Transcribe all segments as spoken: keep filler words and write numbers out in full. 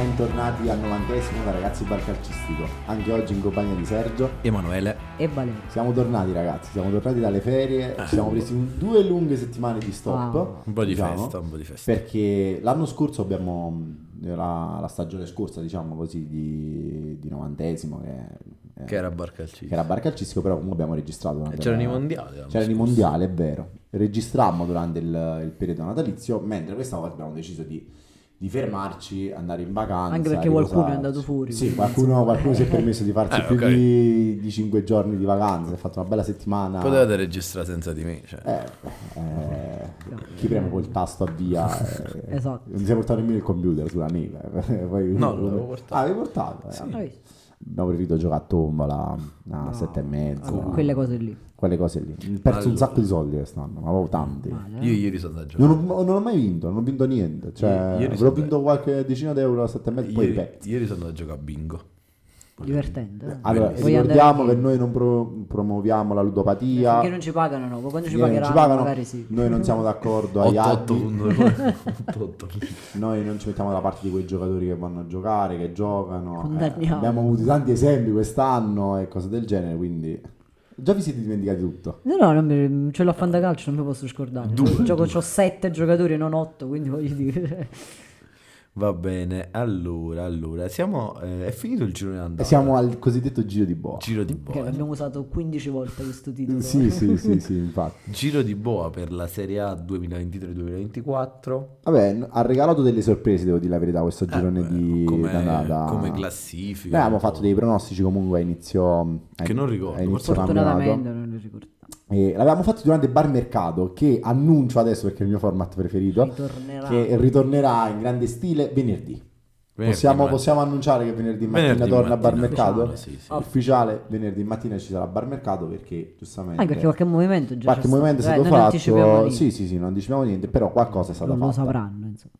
Bentornati al novantesimo da Ragazzi Bar Calcistico. Anche oggi in compagnia di Sergio, Emanuele e Valerio. Siamo tornati ragazzi, siamo tornati dalle ferie, ci siamo presi un, due lunghe settimane di stop, Wow. un po' di diciamo, festa, un po' di festa. Perché l'anno scorso abbiamo la, la stagione scorsa, diciamo così, di, di novantesimo che, Che era Bar Calcistico. che era Bar Calcistico, però comunque abbiamo registrato durante C'erano la- i mondiali l'anno C'erano i scorso. mondiali, è vero. Registrammo durante il, il periodo natalizio, mentre questa volta abbiamo deciso di di fermarci, andare in vacanza. Anche perché qualcuno è riposarci. andato fuori, Sì, quindi, qualcuno, insomma. qualcuno si è permesso di farsi Eh, più ok. di, di cinque giorni di vacanza. Ha fatto una bella settimana. Potevate registrare senza di me, cioè. Eh, eh, chi preme quel tasto avvia? Eh, Esatto. Non si è portato nemmeno il computer sulla neve. Poi, No, l'avevo portato. Ah, avevi portato? Eh, Hai visto? Abbiamo preferito giocare a tombola a sette e mezzo. Allora, quelle cose lì. Quelle cose lì. Ho perso un Allora. sacco di soldi quest'anno, ma avevo tanti. Male, eh? Io ieri sono andato a giocare. Non ho, non ho mai vinto, non ho vinto niente. Cioè, Ieri- ieri avrò sono- vinto qualche decina d'euro a sette e mezzo, poi Ieri, ripeto. ieri sono andato a giocare a bingo. Divertente. eh? Allora, Vuoi ricordiamo andare che noi non pro- promuoviamo la ludopatia. Finché non ci pagano, no. Poi quando ci Finché non pagheranno, ci pagano, magari sì. noi non siamo d'accordo agli otto altri. Noi non ci mettiamo da parte di quei giocatori che vanno a giocare, che giocano. Condanniamo. abbiamo avuto tanti esempi quest'anno e cose del genere, quindi già vi siete dimenticati tutto. No, no, non mi, ce l'ho a fantacalcio, non mi posso scordare. Due, Gioco, due. c'ho sette giocatori, non otto, quindi voglio dire. Va bene, allora, allora, siamo, eh, è finito il giro di andata. E siamo al cosiddetto giro di boa. Giro di Che boa. abbiamo usato quindici volte questo titolo. Sì, sì, sì, sì, infatti. Giro di boa per la Serie A duemilaventitré duemilaventiquattro. Vabbè, n- ha regalato delle sorprese, devo dire la verità, questo girone Eh, di come, d'andata. come classifica. Noi avevamo fatto dei pronostici comunque a inizio, a- Che non ricordo, a inizio Fortunatamente campionato. non li ricordo. E l'avevamo fatto durante Bar Mercato, che annuncio adesso perché è il mio format preferito, Ritornerà. che ritornerà in grande stile venerdì. Venerdì Possiamo, ma- possiamo annunciare che venerdì mattina Venerdì torna a Bar mattina, Mercato? ufficiale, sì, sì. Ufficiale, venerdì mattina ci sarà Bar Mercato perché giustamente... Anche perché qualche movimento già qualche c'è movimento è stato. stato Eh, non anticipiamo fatto, niente. sì sì sì, non anticipiamo niente, però qualcosa è stato Non lo fatto. sapranno, insomma.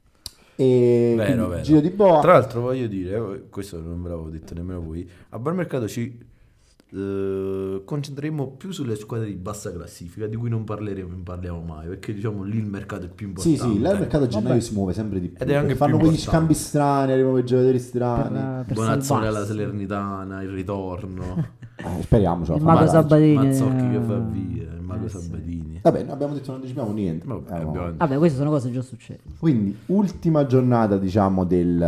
E Vero, quindi, vero. giro di boa. Tra l'altro voglio dire, eh, questo non me l'avevo detto nemmeno voi, a Bar Mercato ci eh, concentreremo più sulle squadre di bassa classifica, di cui non parleremo, non parliamo mai, perché diciamo lì il mercato è più Sì, importante. sì, là il mercato a gennaio Vabbè. si muove sempre di più. Ed è anche perché fanno più quegli importante. scambi strani, arrivano quei giocatori Per, strani. per Bonazzoli alla salvarsi. Salernitana, il ritorno, Eh, speriamo ce la Il fa mago Maracci. Sabatini. Mazzocchi che va eh, via, il mago eh, sì. Sabatini. Vabbè, noi abbiamo detto non anticipiamo niente. Vabbè, Eh, abbiamo- no. Vabbè, queste sono cose già successe. Quindi, ultima giornata, diciamo,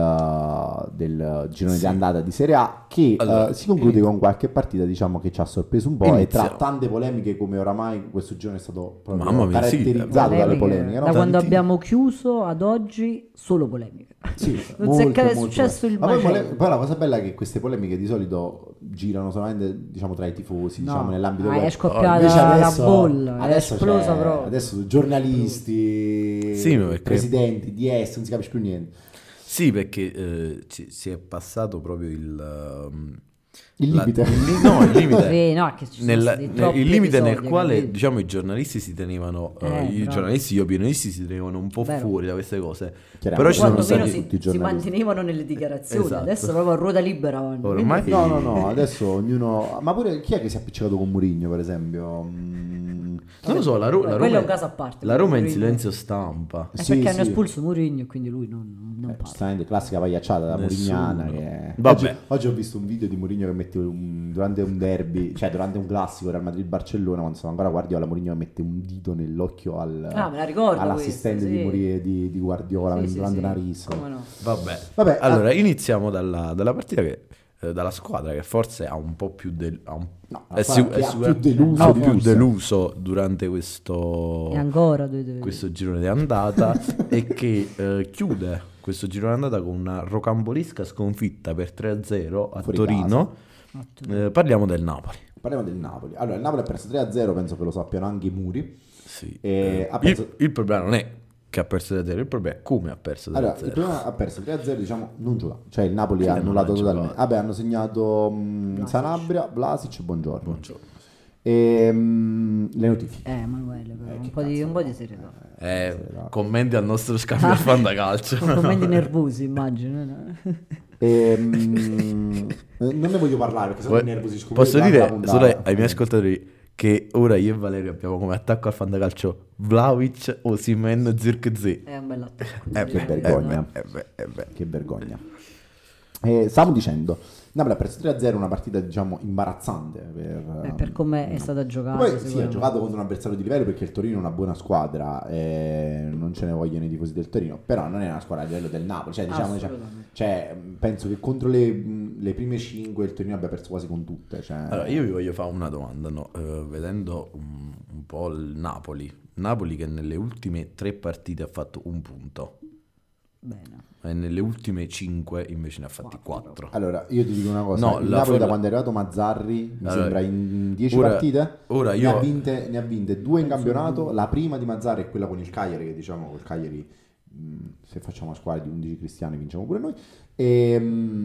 del, del girone Sì. di andata di Serie A, che Allora, eh, si conclude inizio. con qualche partita, diciamo, che ci ha sorpreso un po'. Inizio. E tra tante polemiche, come oramai questo girone è stato proprio Mamma mia, sì, caratterizzato dalle polemiche, no? Da quando Tanti- abbiamo chiuso ad oggi, solo polemiche. Sì, Non molte, si è che è molte successo il Ma poi, macello. pole- poi la cosa bella è che queste polemiche di solito girano solamente, diciamo, tra i tifosi, No, diciamo, nell'ambito ah, web. è scoppiata Invece la adesso, bolla, è adesso esplosa c'è- proprio. adesso giornalisti, Sì, ma perché- presidenti, D S, non si capisce più niente. Sì, perché eh, ci- si è passato proprio il... um, Il la- limite. il li- no, il limite. Sì, no, che ci sono nel- stati nel- troppi il limite nel episodi, quale capito? diciamo i giornalisti si tenevano eh, Eh, i bravo. giornalisti, gli opinionisti si tenevano un po' Vero. fuori da queste cose, Chiaramente. però ci sono Quando meno stati si, tutti i si giornalisti. mantenevano nelle dichiarazioni, Esatto. adesso proprio a ruota libera vanno. Ormai- Quindi- No, no, no, adesso ognuno... Ma pure chi è che si è appiccicato con Mourinho, per esempio? Mm, non lo so, la, Ro- la Quello Roma è un caso a parte, la Roma è in Mourinho. silenzio stampa. È Sì, perché hanno sì. espulso Mourinho e quindi lui non, non Eh, parla. giustamente, classica pagliacciata da Nessuno. Murignana che... Vabbè. Oggi, oggi ho visto un video di Mourinho che mette un- durante un derby, cioè durante un classico Real Madrid-Barcellona, quando stava ancora Guardiola, Mourinho mette un dito nell'occhio al, Ah, me la ricordo all'assistente questa, di, sì. Muri- di, di Guardiola, Sì, sì, durante sì. una rissa. Come no? Vabbè. Vabbè, Allora, ah, iniziamo dalla, dalla partita che eh, dalla squadra che forse ha un po' più del ha un- no, è, la sic- squadra è che ha sicura- più deluso ha di più tutte. deluso durante questo E ancora due, due, questo girone di andata e che eh, chiude questo girone di andata con una rocambolesca sconfitta per tre a zero a Fuori Torino. Eh, parliamo del Napoli. Parliamo del Napoli. Allora, il Napoli ha perso tre a zero, penso che lo sappiano anche i muri. Sì. E Eh, ha perso- il, il problema non è che ha perso tre a zero, il problema è come ha perso tre a Allora, il zero. primo ha perso tre a zero, diciamo, non gioca. Cioè il Napoli Sì, ha non annullato ha totalmente. giocato. Vabbè, hanno segnato mh, Vlasic. Sanabria, Vlasic e Buongiorno. Buongiorno. E mh, le notifiche. Eh, Emanuele, però, Eh, un, che po di, cazzo un po' di no. serietà. Eh, commenti al nostro scambio al fantacalcio. Con commenti nervosi, immagino. no? E, mh, non ne voglio parlare perché sono nervosi. scoprire Posso durante la dire puntata. solo ai miei ascoltatori che ora io e Valerio abbiamo come attacco al fantacalcio Vlahovic, Osimhen, Zirkzee. È un bel attacco. Eh Che beh, vergogna. eh beh, eh beh. Che vergogna. Eh, stavamo dicendo, Napoli ha perso tre a zero, una partita diciamo imbarazzante per, Eh, per come è stata giocata. Poi sì, ha sicuramente. giocato contro un avversario di livello perché il Torino è una buona squadra, e non ce ne vogliono i tifosi del Torino, però non è una squadra a livello del Napoli, cioè, diciamo, diciamo, Assolutamente. cioè, penso che contro le, le prime cinque il Torino abbia perso quasi con tutte. Cioè... Allora, io vi voglio fare una domanda, no? Eh, vedendo un, un po' il Napoli, Napoli che nelle ultime tre partite ha fatto un punto, Bene. e nelle ultime cinque invece ne ha fatti quattro. Allora, io ti dico una cosa, No, il la Napoli for- da quando è arrivato Mazzarri, mi Allora, sembra in dieci ora- partite, ora ne, io- ha vinte, ne ha vinte due in campionato, la prima di Mazzarri è quella con il Cagliari, che diciamo col Cagliari, mh, se facciamo una squadra di undici cristiani vinciamo pure noi, e,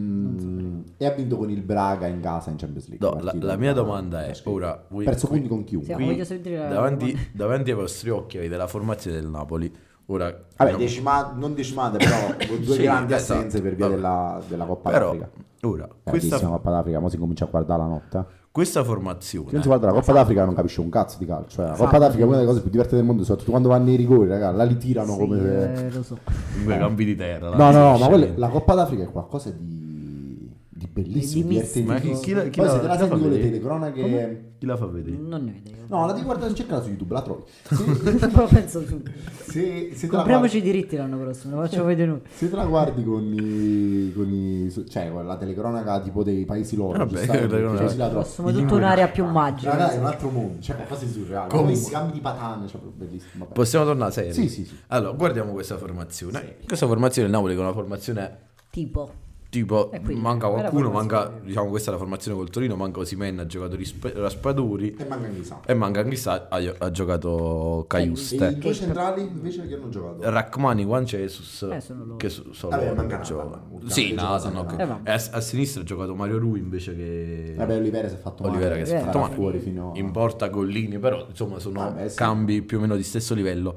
mh, e ha vinto con il Braga in casa in Champions League. No, la, partita la mia da- domanda è, da ora, voi perso qui- punti con chiunque. Sì, qui, voglio sentire la davanti, domanda. davanti ai vostri occhi avete la formazione del Napoli. Ora, Vabbè, diciamo- decima- non decimate, però con due Sì, grandi esatto. assenze per via Vabbè. della, della Coppa Però, d'Africa. ora, Grandissima questa, Coppa d'Africa, ora si comincia a guardare la notte. eh. questa Se non formazione, si guarda la Coppa d'Africa non capisce un cazzo di calcio. Cioè, la Coppa d'Africa è una delle cose più divertenti del mondo, soprattutto quando vanno nei rigori, raga, là li tirano Sì, come se... eh, lo so. due campi di terra. là, No, no, no, ma scende. quella- la Coppa d'Africa è qualcosa di, di bellissimo, Di divertentissimo. Ma chi- chi la- chi Poi la- se te la chi la fa senti con le vedere? telecronache... Chi la fa vedere? Non ne vedo io. No, la devi guardare, cercala su YouTube, la trovi. Se, Però penso su. se, se te la Compriamoci guardi, i diritti l'anno prossimo, lo facciamo vedere noi. se te la guardi con i, con i... cioè con la telecronaca tipo dei paesi loro, Vabbè, giustamente, la telecronaca- così la trovi. Prossimo tutta un'area più magica. Raga, è un altro mondo, cioè qualcosa di surreale. Comunque. Come scambi di patane, cioè proprio bellissimo. vabbè. Possiamo tornare serio? Sì, sì, sì. Allora, guardiamo questa formazione. Questa formazione il Napoli che è una formazione Tipo. tipo E quindi, manca era qualcuno, manca, formazione. diciamo questa è la formazione col Torino, manca Osimhen, ha giocato Risp- Raspaduri E manca chissà. e manca anche Sa- ha, ha giocato E Caiuste. i due centrali invece che hanno giocato? Rachmani, Juan Jesus, Eh, sono loro. che so- sono Vabbè, loro manca che Nathan, giocano. ultimamente Sì, gioca Nathan, sempre ok. Nathan. Eh, E a, a sinistra ha giocato Mario Rui invece che Vabbè, Olivera si è fatto male. Olivera che si è Eh, fatto Sarà male. fuori fino a... in porta Gollini, però insomma sono Vabbè, sì. cambi più o meno di stesso livello.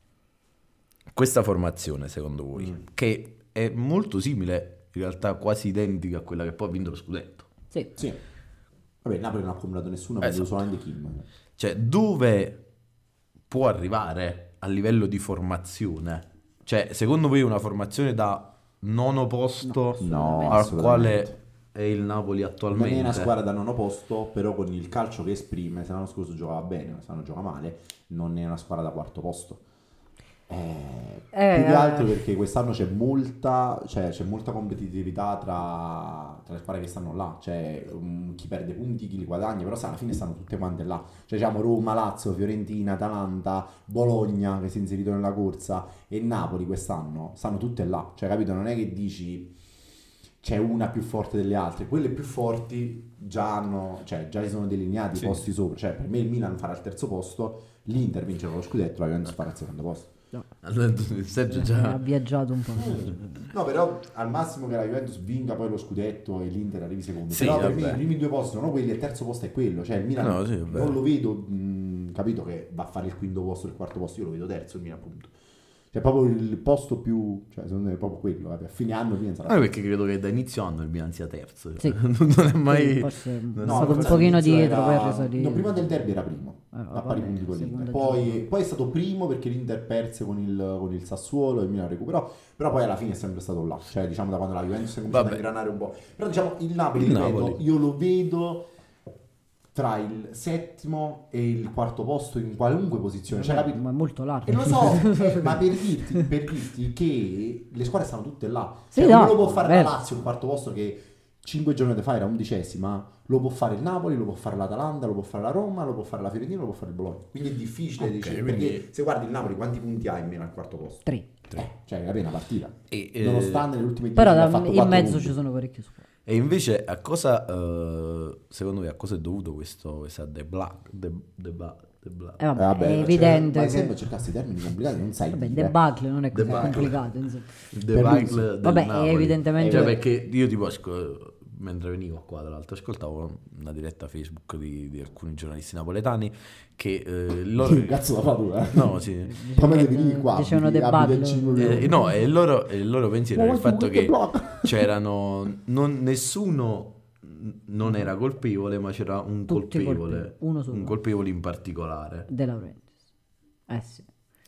Questa formazione, secondo voi, Mm. che è molto simile, in realtà quasi identica a quella che poi ha vinto lo scudetto, Sì. Sì. Vabbè, il Napoli non ha accumulato nessuno, ha preso Esatto. solamente Kim. cioè dove può arrivare a livello di formazione? Cioè, secondo voi una formazione da nono posto No, al assolutamente. quale è il Napoli Non attualmente? è una squadra da nono posto, però con il calcio che esprime, se l'anno scorso giocava bene, quest'anno gioca male, non è una squadra da quarto posto. Eh, Eh, più che eh. altro perché quest'anno c'è molta, cioè, c'è molta competitività tra, tra le squadre che stanno là, cioè um, chi perde punti, chi li guadagna, però sa, alla fine stanno tutte quante là, cioè diciamo Roma, Lazio, Fiorentina, Atalanta, Bologna che si è inserito nella corsa e Napoli quest'anno stanno tutte là, cioè capito, non è che dici c'è una più forte delle altre, quelle più forti già hanno, cioè già si sono delineati i Sì. posti sopra, cioè per me il Milan farà il terzo posto, l'Inter vincerà lo scudetto, la Juventus farà il secondo posto. Sergio Ha già viaggiato un po'. No, però al massimo che la Juventus vinca poi lo scudetto e l'Inter arrivi secondo. Sì, però per vabbè. me i primi due posti sono quelli e il terzo posto è quello. Cioè il Milan No, sì, vabbè. non lo vedo, mh, capito che va a fare il quinto posto, il quarto posto, io lo vedo terzo il Milan appunto. Cioè proprio il posto più, cioè secondo me è proprio quello, vabbè, a fine anno il Milan sarà Ah, perché credo che da inizio anno il Milan sia terzo. Sì. Non è mai. Sì, forse è non No, stato un forse pochino all'inizio dietro era- per risalire. No, prima del derby era primo, Eh, a vabbè, pari punti con seconda l'Inter. Poi, giornata. poi è stato primo perché l'Inter perse con il, con il Sassuolo e il Milan recuperò, però poi alla fine è sempre stato là, cioè diciamo da quando la Juventus è cominciata a Vabbè. ingranare un po'. Però diciamo il Napoli, Il ripeto, Napoli. io lo vedo tra il settimo e il quarto posto in qualunque posizione, cioè capito? Ma è molto largo. E lo so, eh, ma per dirti, per dirti che le squadre stanno tutte là. Sì, Cioè, no, uno lo può fare la vero. Lazio, il quarto posto che cinque giornate fa era undicesima, lo può fare il Napoli, lo può fare l'Atalanta, lo può fare la Roma, lo può fare la Fiorentina, lo può fare il Bologna. Quindi è difficile Ok, decidere, quindi- perché se guardi il Napoli quanti punti ha in meno al quarto posto? Tre. Eh, cioè capì una partita. E, eh, Nonostante nelle ultime dieci Però ha da- fatto in quattro mezzo punti. ci sono parecchie squadre. E invece a cosa, eh, secondo voi, a cosa è dovuto questo, questa The Black? The, the, Ba- the Black? Eh, vabbè, Eh, vabbè, è cioè, evidente ma che... sempre cercassi i termini complicati, non sai Vabbè, dire. debacle non è così Debacle. complicato, insomma. Il per debacle Luis. del Vabbè, Napoli. evidentemente- Cioè, perché io tipo asco- mentre venivo qua tra l'altro ascoltavo una diretta Facebook di, di alcuni giornalisti napoletani che eh, loro... Che cazzo la fa tu, eh? No, sì. Come Eh, devi venire qua? dicevano abiti- debacle. abiti al cinque Eh, no, e il loro, e il loro pensiero Ma era il guarda, fatto guarda che blocco. c'erano non, nessuno non era colpevole, ma c'era un Tutti colpevole, colpevoli, uno solo. un colpevole in particolare. De Laurentiis. Eh sì.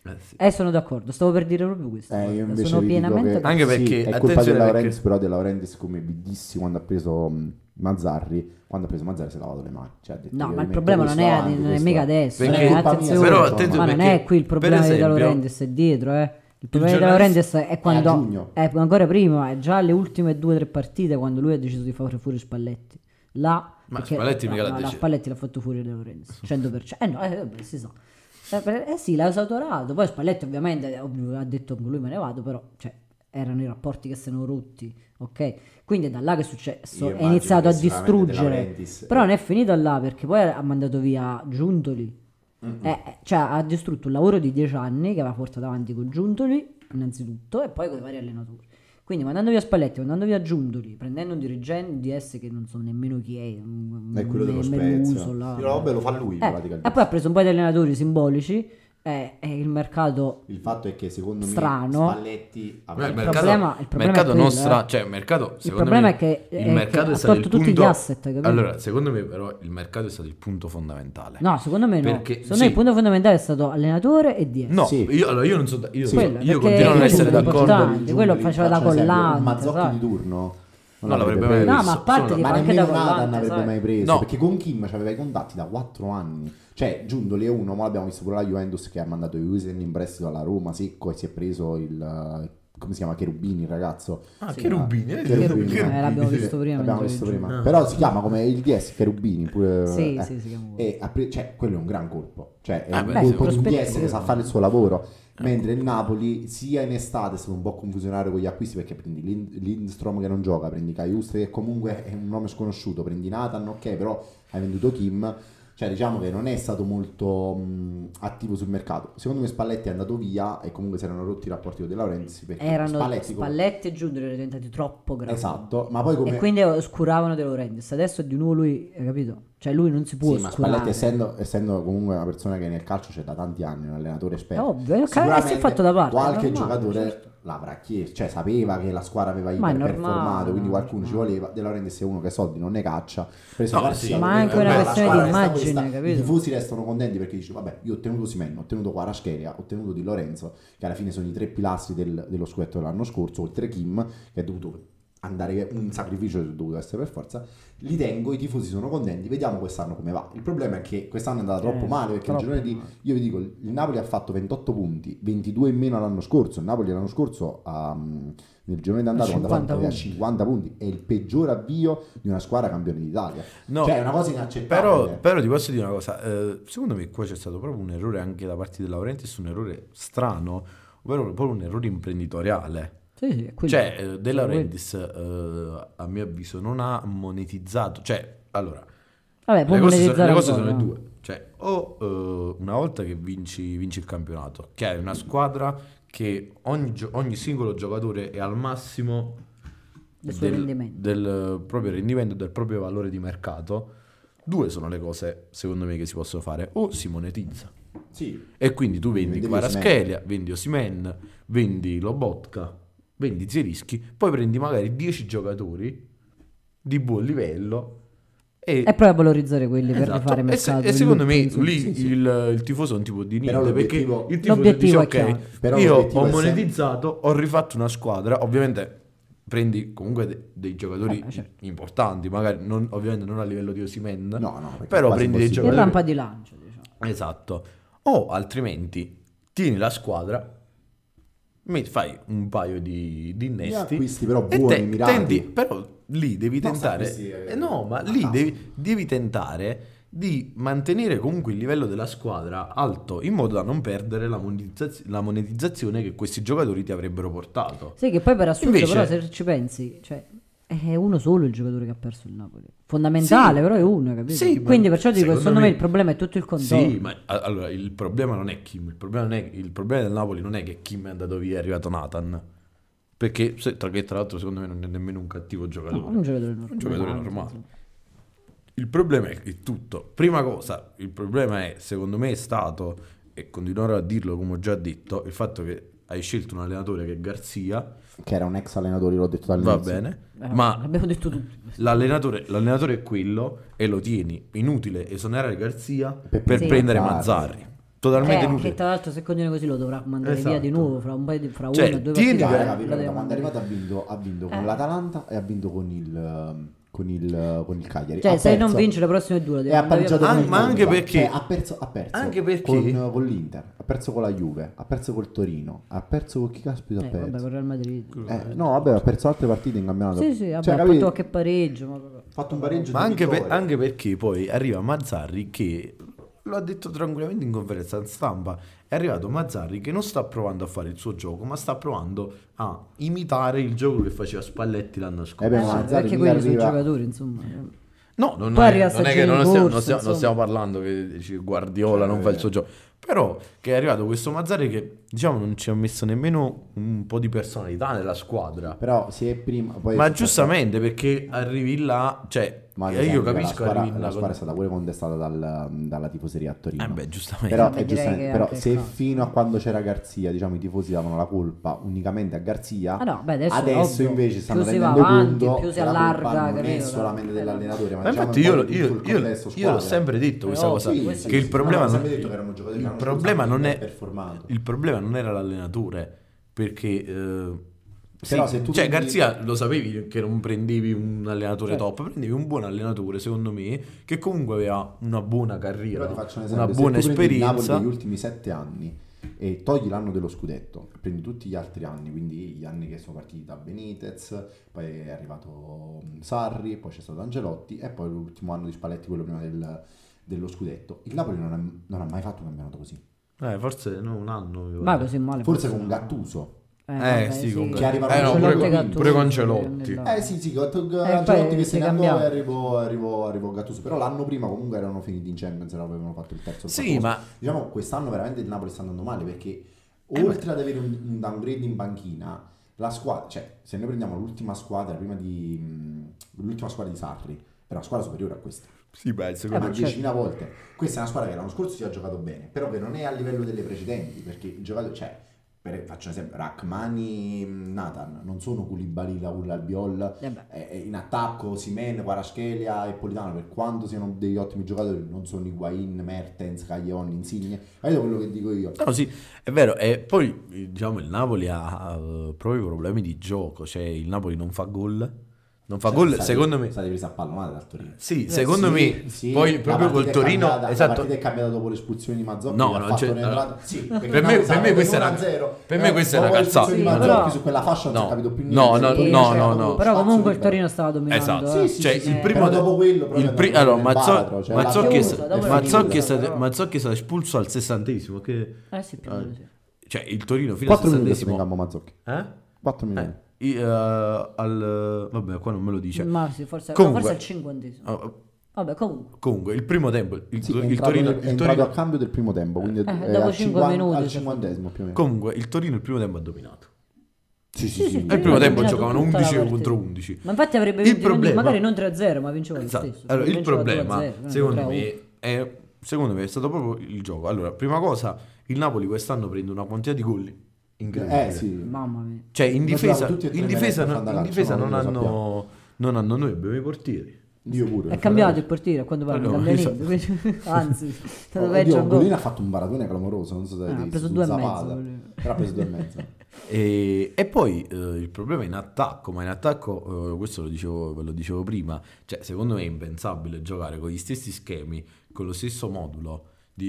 Eh, sì. Eh, sono d'accordo, stavo per dire proprio questo. Eh, io invece sono vi dico pienamente che Anche sì, perché, è colpa di attenzione, Laurentiis, perché- però De Laurentiis come Bidissi quando ha preso mh, Mazzarri, quando ha preso Mazzarri si è lavato le mani, cioè, ha detto, No, io ma il rimetto problema non questo è, avanti, non è questo mica è- adesso, non è eh, colpa mia, attenzione. Però insomma. attenzione, Ma non perché, è qui il per problema di De esempio, Laurentiis, è dietro, eh. Il problema di De giornalista- Laurentiis è quando a giugno. è ancora prima, è già le ultime due o tre partite quando lui ha deciso di fare fuori Spalletti. Là, Ma perché- Spalletti no, mica l'ha no, la deciso. Spalletti l'ha fatto fuori De Laurentiis, cento per cento. Eh no, eh, vabbè, si sa. Eh, per- eh sì, l'ha esautorato. Poi Spalletti ovviamente ovvio, ha detto che lui me ne vado, però cioè, erano i rapporti che si erano rotti, ok? Quindi è da là che è successo, Io è immagino iniziato a che sicuramente De distruggere. Laurentiis- Però non è finito là perché poi ha mandato via Giuntoli. Eh, eh, cioè ha distrutto un lavoro di dieci anni che aveva portato avanti con Giuntoli innanzitutto e poi con i vari allenatori. Quindi mandando via Spalletti, mandando via Giuntoli, prendendo un dirigente un D S che non so nemmeno chi è, un, È quello dello un Spezia. Meluso là. Sì, no, vabbè, lo fa lui Eh, praticamente. e poi ha preso un po' di allenatori simbolici e, e il mercato Il fatto è che secondo Strano. me Spalletti No, avrebbe- il mercato, problema- il problema mercato è non quello, stra- eh. cioè il mercato il secondo problema me, è che, il è mercato che è ha stato il tolto tutti punto gli asset, hai capito? allora secondo me però il mercato è stato il punto fondamentale. No, secondo me no. Perché- secondo sì. me il punto fondamentale è stato allenatore e D S. No, Sì. io, allora io non so da- io, Sì. io Quello, perché continuo a non quello essere è d'accordo. importante. quello faceva da collante, Un Mazzocchi sai. di turno Non l'avrebbe mai No, preso. ma a parte Sono- di ma fa anche nemmeno da Nathan collante, avrebbe sai. mai preso No. perché con Kim c'aveva i contatti da quattro anni, cioè Giuntoli è uno, ma l'abbiamo visto pure la Juventus che ha mandato Usain in prestito alla Roma secco e si è preso il come si chiama Cherubini il ragazzo. Ah, Sì, Cherubini, eh, Cherubini, Eh, l'abbiamo sì, visto prima, l'abbiamo mentre visto giù. prima. Ah. Però si chiama come il D S Cherubini pure, Sì, eh. sì, si chiama E ha pre- cioè, quello è un gran colpo, cioè è Ah, un beh, colpo sì, di un D S prospettiva. che sa fare il suo lavoro. Mentre il Napoli sia in estate è stato un po' confusionario con gli acquisti perché prendi Lind- Lindstrom che non gioca, prendi Caiustre che comunque è un nome sconosciuto, prendi Nathan, ok, però hai venduto Kim, cioè diciamo che non è stato molto mh, attivo sul mercato. Secondo me Spalletti è andato via e comunque si erano rotti i rapporti con De Laurentiis perché Erano Spalletti, come- Spalletti e Giuntoli erano diventati troppo grandi. esatto, ma poi come E quindi oscuravano De Laurentiis. Adesso è di nuovo lui, hai capito? Cioè lui non si può sì, ma oscurare. Spalletti essendo, essendo comunque una persona che nel calcio c'è da tanti anni, un allenatore esperto, È ovvio, ok, sicuramente si è fatto da parte, qualche è normale, giocatore certo. l'avrà chiesto, cioè sapeva che la squadra aveva Ma è iperperformato, normale, quindi qualcuno no. ci voleva. De Laurentiis è uno che soldi non ne caccia, preso No, Garcia, sì, Ma ovviamente, anche una vabbè, la questione squadra di resta immagine, questa. capito? I tifosi restano contenti perché dice vabbè, io ho ottenuto Simen, ho ottenuto Kvaratskhelia, ho ottenuto Di Lorenzo, che alla fine sono i tre pilastri del- dello scudetto dell'anno scorso, oltre Kim che è dovuto andare, un sacrificio che è dovuto essere per forza. Li tengo, i tifosi sono contenti, vediamo quest'anno come va. Il problema è che quest'anno è andata troppo Eh, male perché troppo il girone di male. io vi dico, il Napoli ha fatto ventotto punti, ventidue in meno l'anno scorso. Il Napoli l'anno scorso ha, mh, nel girone d'andata quando ha cinquanta fatto aveva punti. cinquanta punti, è il peggior avvio di una squadra campione d'Italia. No, Cioè è una cosa inaccettabile. Però, però ti posso dire una cosa, eh, secondo me qua c'è stato proprio un errore anche da parte di Laurentiis, un errore strano, ovvero proprio un errore imprenditoriale. Sì, sì, è quello. Cioè, eh, De Sì, Laurentiis, eh, a mio avviso, non ha monetizzato, cioè, allora, Vabbè, può le cose, sono, monetizzare le cose ancora, sono le no? due. Cioè, o eh, una volta che vinci, vinci il campionato, che hai una squadra che ogni, gio- ogni singolo giocatore è al massimo Del suo rendimento. del proprio rendimento, del proprio valore di mercato. Due sono le cose, secondo me, che si possono fare. O si monetizza. Sì. E quindi tu vendi Vendevi Kvaratskhelia, vendi Osimhen, vendi Lobotka, vendi Zielinski, poi prendi magari dieci giocatori di buon livello e, E poi a valorizzare quelli per Esatto. rifare E se- mercato. e il secondo look, me insomma. lì sì, sì. Il, il tifoso è un tipo di Però niente perché l'obiettivo- il tifoso l'obiettivo dice è ok, chiaro. Però io l'obiettivo ho è sempre- monetizzato, ho rifatto una squadra, ovviamente prendi comunque de- dei giocatori Eh, certo. importanti, magari non, ovviamente non a livello di Osimhen, No, no, perché però è quasi prendi dei impossibile. Il giocatori rampa di lancio, diciamo. esatto, o altrimenti tieni la squadra, mi fai un paio di, di innesti acquisti però e buoni, te- mirati. tendi- però lì devi No, tentare sai, questi, eh, eh, no ma a lì caso. devi, devi tentare di mantenere comunque il livello della squadra alto in modo da non perdere la, monetizza- la monetizzazione che questi giocatori ti avrebbero portato. Sì, che poi per assurdo, Invece- però, se ci pensi, cioè, è uno solo il giocatore che ha perso il Napoli. Fondamentale, Sì. però è uno, capito? Sì, ma Quindi perciò dico, secondo secondo me me- il problema è tutto il contorno. Sì, ma a- allora il problema non è Kim, il problema, non è, il problema del Napoli non è che Kim è andato via e è arrivato Nathan. Perché, se- tra, che tra l'altro secondo me non è nemmeno un cattivo giocatore. No, un giocatore normale. Un giocatore anzi, normale. insomma. Il problema è che tutto. Prima cosa, il problema è, secondo me, è stato, e continuerò a dirlo come ho già detto, il fatto che hai scelto un allenatore che è Garzia, Che era un ex allenatore, l'ho detto dall'inizio. va bene, Eh, ma l'abbiamo detto tutti. l'allenatore, l'allenatore è quello e lo tieni. Inutile esonerare Garzia per, Per Sì. prendere Mazzarri. Mazzarri. totalmente Che, inutile. che tra l'altro se continua così lo dovrà mandare via di Esatto. nuovo fra un paio di, fra Cioè, una o due tieni partite. che- Raga, lo capito, deve da quando è mandare arrivato ha vinto, ha vinto con Eh. l'Atalanta e ha vinto con il con il, con il Cagliari. Cioè, Ha se non perso- vince le prossime due, lo deve e ha mandare via. pareggiato An- con il ma anche Monza. perché- Cioè, ha perso, ha perso anche perché- con, con l'Inter, ha perso con la Juve, ha perso col Torino, ha perso con chi caspita ha Eh, vabbè, perso. con Real Madrid. Eh, no, vabbè, ha perso altre partite in campionato. Sì, sì, vabbè, Cioè, ha capito? fatto qualche pareggio. Ma... Ha fatto un pareggio Ma di anche, per- vittoria. anche perché poi arriva Mazzarri che lo ha detto tranquillamente in conferenza stampa. È arrivato Mazzarri che non sta provando a fare il suo gioco, ma sta provando a imitare il gioco che faceva Spalletti l'anno scorso. Eh beh, Eh, ma sì, Mazzarri perché mica quelli sono arriva- giocatori, insomma. No, non, Poi è, arriva non è che stagione non, in stiamo, corso, non stiamo- non insomma. stiamo parlando che dici, Guardiola non fa il suo gioco. Però che è arrivato questo Mazzarri che diciamo non ci ha messo nemmeno un po' di personalità nella squadra. Però se è prima poi Ma è successo- giustamente perché arrivi là, cioè Ma ad eh, io esempio, capisco la squadra, arrivi là la squadra è con... stata pure contestata dal- dalla tifoseria a Torino. Eh beh, giustamente. Però, Vabbè, è direi giustamente- che però anche se il caso. fino a quando c'era Garzia, diciamo, i tifosi davano la colpa unicamente a Garzia, Ah no, beh, adesso è ovvio. invece stanno Più si va rendendo avanti, conto più si che la allarga, colpa non è capito? solamente dell'allenatore, ma, Ma diciamo infatti un io, po' lo- di io, tutto il io- contesto io l'ho squadra. sempre detto questa Eh, cosa, sì, Sì, sì, che il sì, problema, no, ho non, sempre detto che erano giocatori che il hanno problema non è performato. il problema non era l'allenatore, perché eh, sì, Però se tu cioè prendi- Garzia lo sapevi che non prendevi un allenatore Certo. top, prendevi un buon allenatore secondo me che comunque aveva una buona carriera, Però ti faccio un una esempio, buona se tu prendi il Napoli esperienza. degli ultimi sette anni e togli l'anno dello scudetto, prendi tutti gli altri anni, quindi gli anni che sono partiti da Benitez, poi è arrivato Sarri, poi c'è stato Ancelotti e poi l'ultimo anno di Spalletti, quello prima del- dello scudetto. Il Napoli non, è- non ha mai fatto un campionato così. Eh, forse no, un anno mi Ma pare. così male. Forse forse con no. Gattuso. Eh, Eh, vabbè, sì, con Che arrivano eh, no, pure, Ancelotti, con- Gattuso, pure con sì, Ancelotti. là. Eh sì, sì, con poi Ancelotti che si se ne andò e cambiava. arrivò, arrivò, arrivò Gattuso. Però l'anno prima comunque erano finiti in Champions e avevano fatto il terzo. il Sì, quarto ma- posto. Diciamo quest'anno veramente il Napoli sta andando male perché Eh, oltre ad avere un, un downgrade in panchina, la squadra, cioè se noi prendiamo l'ultima squadra prima di mh, l'ultima squadra di Sarri, era una squadra superiore a questa. Sì, beh, secondo Ma ma diecimila volte. Questa è una squadra che l'anno scorso si è giocato bene, però che non è a livello delle precedenti, perché il giocatore, cioè, per, faccio un esempio, Rachmani, Nathan, non sono Koulibaly, Raul Albiol, Eh beh. eh, eh, in attacco Simen, Kvaratskhelia e Politano, per quanto siano degli ottimi giocatori, non sono Higuain, Mertens, Caglion, Insigne, capito quello che dico io? No, sì, è vero. E poi diciamo il Napoli ha eh, proprio problemi di gioco. Cioè, il Napoli non fa gol. Non fa Cioè, gol, state- secondo me. State presi a pallonate dal Torino. Sì, secondo Sì, me. sì, poi la proprio col partita è Torino. cambiata- La Esatto. partita è cambiata dopo l'espulsione di Mazzocchi. No, che ha non fatto c'è- un'entrata- sì, perché Per me- Napoli per stava me questa uno a era- zero, per me però questa era dopo l'espulsione cazzata. di Sì, Mazzocchi però- su quella fascia non No. si è capito più No, niente. no, Sì, no, c'era no, proprio no. Però spazio comunque il libero. Torino stava dominando. Esatto. eh. Sì, sì, Cioè, sì, il sì, primo però de- dopo quello proprio il è pri- andato allora, nel Mazzo- baratro, cioè, la Mazzocchi, è, chiusa, sta- dopo la Mazzocchi è chiusa, stato, però. Mazzocchi è stato espulso al sessantesimo. Che, Eh sì, più o meno sì. cioè, il Torino fino al quattro minuti in sessantesimo. campo Mazzocchi. Eh? quattro minuti. Eh, i- eh, al, vabbè, qua non me lo dice. Ma sì, forse, no, Comunque- forse è il cinquantesimo. Oh, Vabbè, comunque. comunque, il primo tempo, il, Sì, il è entrato, Torino, nel- è il entrato Torino- a cambio del primo tempo, quindi è dopo al, cinque cinquanta minuti, al sì. cinquantesimo più o meno. comunque il Torino il primo tempo ha dominato. Sì, Sì, sì, E il Torino primo ha tempo dominato giocavano tutta la undici partita. contro undici. Ma infatti avrebbe Il vinto, quindi problema- magari non tre a zero, ma vinceva lo Esatto. stesso. Allora, il Vinceva due a problema, zero, non secondo tre a uno. me, è, secondo me è stato proprio il gioco. Allora, prima cosa, il Napoli quest'anno prende una quantità di gol incredibile. Eh sì. Mamma mia. Cioè, in Noi difesa, giochiamo tutti e tre in in difesa, Venezia, non, in Fantacalcio, difesa no, non, lo hanno, sappiamo. non hanno noi, abbiamo i portieri. Io pure. È cambiato il portiere a quando parlo Allora, di esatto. quindi- anzi, è stato Oh, peggio oddio, ancora. Golino ha fatto un baratone clamoroso, non so se Ah, avete ha visto, preso su due e mezzo, Zapata. volevo. Però ha preso due e mezzo. E, e poi eh, il problema è in attacco, ma in attacco, eh, questo lo dicevo, ve lo dicevo prima, cioè secondo me è impensabile giocare con gli stessi schemi, con lo stesso modulo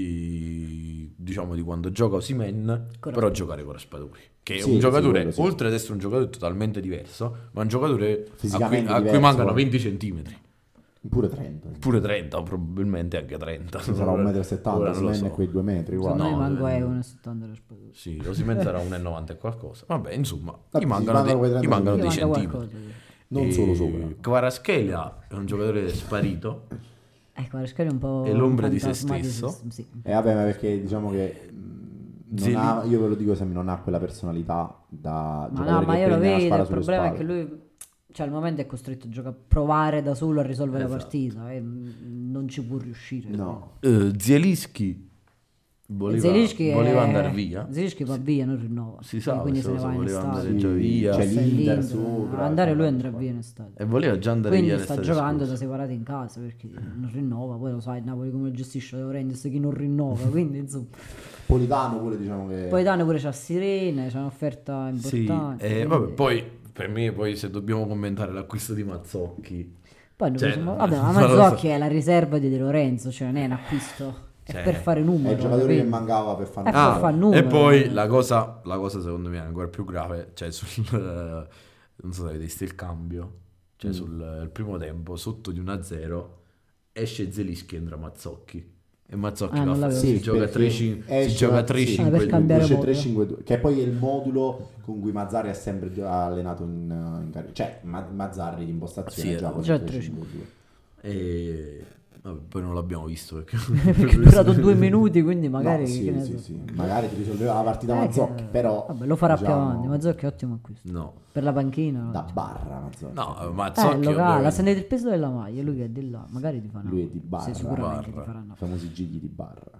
di, diciamo, di quando gioca Osimhen, però giocare con Raspadori, che è Sì, un giocatore, sì, quello sì. oltre ad essere un giocatore totalmente diverso, ma un giocatore a cui, Fisicamente a cui diverso. mancano venti centimetri. Pure trenta. Pure trenta, probabilmente anche trenta. Sarà un metro e settanta, Ora non lo Osimhen so. e quei due metri. Secondo Guarda. me no, manco eh, è uno e settanta Raspadori. Sì, Osimhen sarà un e novanta e qualcosa. Vabbè, insomma, Vabbè, gli sì, mancano, mancano quei dei, gli trenta mancano Gli dei manca centimetri. qualcosa. Non E solo sopra. Kvaratskhelia è un giocatore sparito. Ecco, la scala è un po'... È l'ombra di se fantasma stesso. Sì. E vabbè, ma perché diciamo che mh, non Zeli- ha, io ve lo dico sempre, non ha quella personalità da Ma giocatore no, ma che io lo prende la vedo, squadra il sulle problema è che spalle. lui, cioè al momento è costretto a giocare, provare da solo a risolvere Esatto. la partita e mm, non ci può riuscire. No. Eh, Zielinski voleva, Zelinski voleva è- andare via. Zelinski va via, non rinnova. Si sa, quindi se ne questo va in voleva estate. andare già via. C'è Sta l'Inter l'Inter. sopra, andare lui cioè, andrà via in estate. E voleva già andare Quindi via sta l'estate giocando scorsa. da separato in casa perché non rinnova. Poi lo sai, il Napoli come lo gestisce De Laurentiis, chi non rinnova. Quindi insomma, Politano pure diciamo che... poi danno pure c'ha Sirene, c'è un'offerta Sì, importante. e quindi- vabbè, poi per me poi se dobbiamo commentare l'acquisto di Mazzocchi, Poi hanno cioè, preso- vabbè, ma non lo so. Mazzocchi è la riserva di De Lorenzo, cioè non è un acquisto, è Cioè, per fare È numero. il giocatore che capito? mancava per fare Eh, numero. per fare numero. e poi la cosa, la cosa secondo me è ancora più grave, cioè sul non so se avete visto il cambio, cioè Mm. sul il primo tempo sotto di uno a zero esce Zelinski e entra Mazzocchi. E Mazzocchi Ah, va non a l'avevo si Sì, gioca perché tre cinque si esce- gioca sì, tre Ah, per cinque cambiare esce modulo. tre cinque due, che poi è il modulo con cui Mazzarri ha sempre gio- allenato in, in carriera. Cioè Ma- Mazzarri di impostazione Sì, già con già il tre tre cinque due. e vabbè, poi non l'abbiamo visto perché Perché è durato due minuti, quindi magari No, sì, che ne sì, so. sì. Magari ti risolveva la partita Eh, Mazzocchi, che- però vabbè, lo farà più diciamo, avanti. Mazzocchi è ottimo acquisto. no. Per la panchina. da ottimo. barra Mazzocchi. No, Eh, Mazzocchi il locale, ovviamente- ha sentito il peso della maglia, lui che è di là, magari ti fanno. Lui è di barra. Sì, sicuramente Barra. ti faranno. I famosi gigli di barra.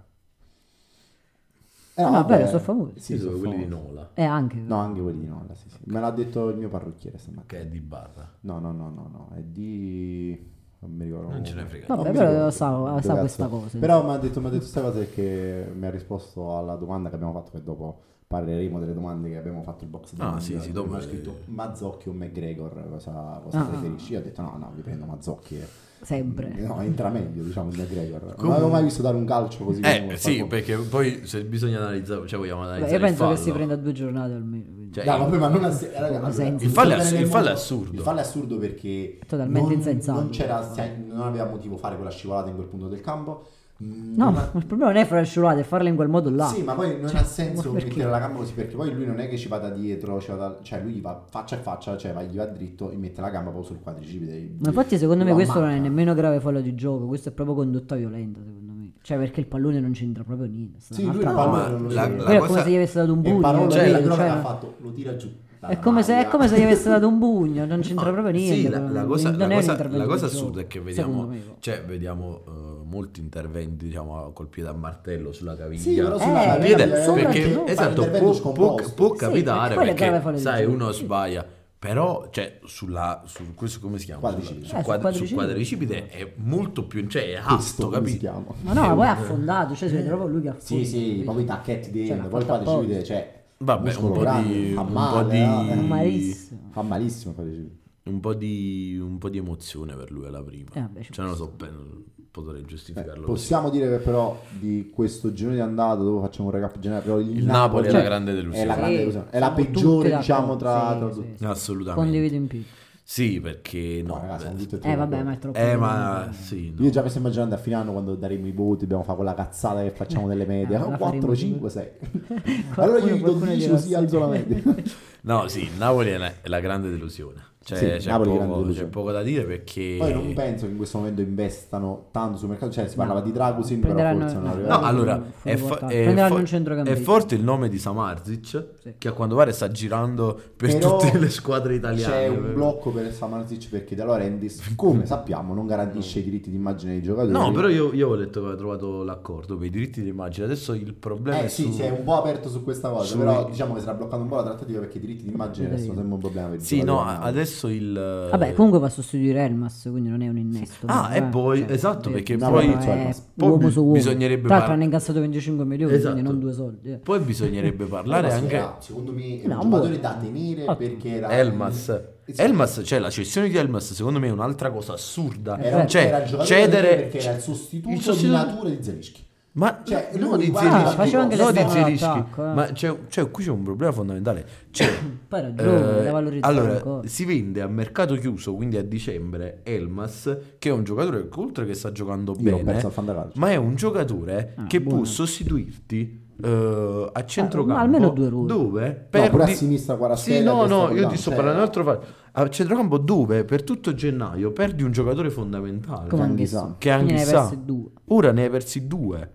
Eh, Ah, no, vabbè, beh, sono famosi. Sì, Sì, sono sono quelli di famosi. Nola, Eh, anche. No, anche quelli di Nola, sì, sì. Me l'ha detto il mio parrucchiere stamattina. che è di Barra. No, no, no, no, no, è di... non mi ricordo. Non ce ne frega. Vabbè, Non mi però ricordo. sa- Dove sa cazzo questa è. cosa, Però mi ha detto, mi ha detto questa cosa perché mi ha risposto alla domanda che abbiamo fatto, che dopo parleremo delle domande che abbiamo fatto il box Ah, domande. sì, sì, dopo mi ha è- scritto Mazzocchi o McGregor, cosa, cosa Ah. preferisci? Io ho detto no, no, vi prendo Mazzocchi. e- Sempre. No, entra meglio, diciamo, il McGregor. Non Comunque- avevo mai visto dare un calcio così. Eh come sì, fa- perché poi se bisogna analizzare, cioè vogliamo Beh, analizzare io penso il che fallo. si prenda due giornate almeno. quindi. Cioè, No, vabbè, ma non ha se- raga, allora, senso. Il fallo è tutto ass- bene il nel fallo è mondo- assurdo. Il fallo è assurdo perché Totalmente non, insensato. non c'era, non aveva motivo fare quella scivolata in quel punto del campo. Mm, No, non ma ha- il problema non è fare le scivolate, è farle in quel modo là. Sì, ma poi non Cioè, ha senso ma perché? mettere la gamba così, perché poi lui non è che ci vada dietro, ci vada- cioè lui gli va faccia a faccia, cioè va, gli va dritto e mette la gamba proprio sul quadricipite. Ma infatti secondo me Lo questo non è ammacca. nemmeno grave fallo di gioco, questo è proprio condotta violenta secondo me. Cioè perché il pallone non c'entra proprio niente. sta Sì, lui il un'altra pallone cosa. non lo la- vede. la Poi è cosa- come se gli avesse dato un E pugno. parola capito? della cronaca Cioè, ha fatto, lo tira giù. è, come se, è come se gli avesse dato un pugno, non c'entra proprio niente. Sì, la, la cosa, non la è un cosa- intervento la cosa di assurda gioco, è che vediamo, secondo me. cioè, vediamo eh, molti interventi diciamo col piede a martello sulla caviglia. Sì, però Eh, sulla Il caviglia piede, sopra perché il gioco. esatto, Fare può, l'intervento può- scomposto. può Sì, capitare perché quello è perché grave fallo di sai gioco. uno Sì. sbaglia, però cioè sulla su questo come si chiama? Quadricipite. Su, Eh, sul quad- sul quadricipite. quadricipite è molto più, cioè è Questo asto, come si capito? chiama? Ma no, ma poi è affondato, cioè si vede proprio lui che affonda. Sì, sì, proprio i tacchetti Cioè, dentro, l'ha poi il fatto quadricipite, cioè Vabbè, un muscolo po' grande, di fa un male, po' di eh. Malissimo. Fa malissimo il quadricipite. un po' di un po' di emozione per lui alla prima. Eh, vabbè, ci cioè non lo può so, pe- potrei Eh, giustificarlo. così. possiamo dire che però di questo girone di andata, dopo facciamo un recap generale, però il, Il Napoli è Cioè, la grande delusione. è la grande Sì, delusione, è la siamo tutti peggiore d'accordo, diciamo tra, sì, tra sì, tutti. sì. Assolutamente. Condivido in più. Sì, perché no. No, ragazzi, siamo beh, tutti e tre Eh vabbè, d'accordo. ma è troppo. eh, ma sì, no. Io già mi sto immaginando a fine anno quando daremo i voti, dobbiamo fare quella cazzata che facciamo delle medie, Eh, la faremo quattro, cinque, sei. Qualcuno- Allora io gli do qualcuno dieci dirà così sì. alzo la media. No, sì, il Napoli è la, è la grande delusione. Cioè, Sì, c'è, Napoli è grande poco, delusione. c'è poco da dire perché Poi non penso che in questo momento investano tanto sul mercato, cioè si parlava No. di Dragusin, però Prenderanno- forse non no. arriverà. No, allora Fuori è, fo- portata. è Prenderanno fo- un centrocampista. è forte il nome di Samarzic, Sì. che a quanto pare sta girando per Però tutte le squadre italiane. C'è un blocco per Samarzic perché De Laurentiis, come sappiamo, non garantisce i diritti d'immagine dei giocatori. No, però io, io ho letto che aveva trovato l'accordo per i diritti di immagine. Adesso il problema Eh è sì, su... si è un po' aperto su questa cosa, su- però diciamo che sarà bloccando un po' la trattativa perché i diritti d'immagine Vedremo. restano sempre un problema per i Sì, no, giocatori. adesso il... Vabbè, comunque va a sostituire Elmas, quindi non è un innesto. Ah, però, e eh. poi, Cioè, esatto, eh, perché no, poi... no, è cioè, poi uomo su uomo. bisognerebbe Tra l'altro par- hanno incassato venticinque milioni, Esatto. quindi non due soldi. eh. Poi bisognerebbe parlare Però anche... era, secondo me è No, un giocatore buono. da tenere Ottimo. perché era Elmas. Sì. Elmas, cioè la cessione di Elmas secondo me è un'altra cosa assurda. Era, cioè, era il giocatore cedere... perché era il sostituto, il sostituto- di natura di Zelinski. Ma Cioè, no, lui di guarda, Zelinski, faceva anche no, di l'esterno Zelinski. all'attacco, eh. Ma c'è, cioè, qui c'è un problema fondamentale. Cioè, Poi era giovane, eh, da valorizzare allora, ancora. si vende a mercato chiuso, quindi a dicembre, Elmas, che è un giocatore che oltre che sta giocando Io l'ho bene, perso al fantacalcio. ma è un giocatore Ah, che buono. può sostituirti eh, a centrocampo, ma almeno due ruoli. dove No, pure a perdi- sinistra Kvaratskhelia, Sì, no, a destra no, io Politano, ti sto cioè- parlando di un altro fatto. A centrocampo dove per tutto gennaio perdi un giocatore fondamentale Come anche anche sa. che anche ne hai sa. persi due. Ora ne hai persi due.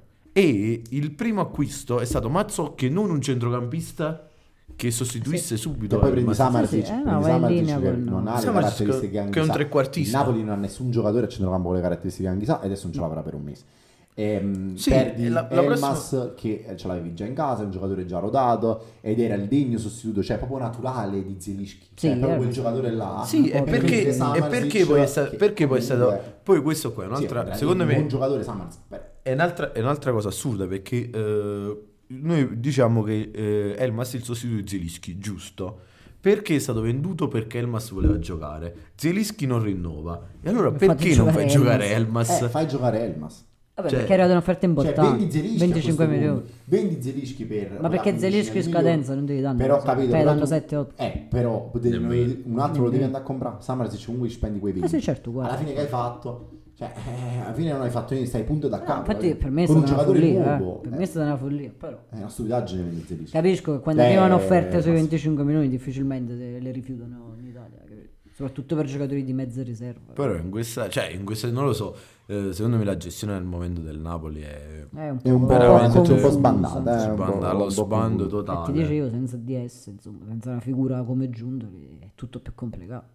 E il primo acquisto è stato Mazzocchi, non un centrocampista che sostituisse subito E poi prendi Elmas. Samarzic, Sì, sì, eh, no, prendi va in Samarzic linea che con- non ha le Samarzic caratteristiche che è un Anghisa. trequartista. Il Napoli non ha nessun giocatore a centrocampo con le caratteristiche Anghisa e adesso non ce l'avrà per un mese. Ehm, Sì, perdi e la- la Elmas prossima- che eh, ce l'avevi già in casa, è un giocatore già rodato ed era il degno sostituto, cioè proprio naturale di Zielinski, Sì, cioè proprio era- quel giocatore là. Sì, e po' perché, mentre e Samardžić, perché poi è stato, che perché poi è stato comunque- poi questo qua è sì, un'altra, è secondo un me buon giocatore Samardžić, beh, è un'altra, è un'altra cosa assurda perché eh, noi diciamo che eh, Elmas è il sostituto di Zielinski, giusto? Perché è stato venduto? Perché Elmas voleva giocare. Zielinski non rinnova. E allora Mi fate perché non fai giocare giocare Elmas? eh, fai giocare Elmas. Vabbè, Cioè- perché era un'offerta Cioè, importante. vendi Zielinski a venticinque questo milioni. punto. Vendi Zielinski per Ma perché Zielinski in scadenza non devi dare. Però so, capito, te però danno tu- sette otto. Eh, però devi- Nemmeno. un altro lo devi andare a comprare. Samardžić comunque ci spendi quei venti. Eh sì, certo, guarda. Alla fine che hai fatto? Cioè, eh, alla fine non hai fatto niente, stai punto da No, capo. infatti eh. per me è Con un stata una giocatore follia. nuovo. eh. Per eh, me è stata una follia. Però È una stupidaggine vendere Zielinski. capisco che quando Eh, arrivano offerte sui ma- venticinque milioni difficilmente se le rifiutano in Italia. capito? Soprattutto per giocatori di mezza riserva. Però in questa, cioè in questa, non lo so, eh, secondo me la gestione al momento del Napoli è È un È un po', Veramente un po' confusa. sbandata. eh, un po'- sbanda, allo un po' sbando confusa. E ti totale. dicevo, senza D S, insomma, senza una figura come Giuntoli è tutto più complicato.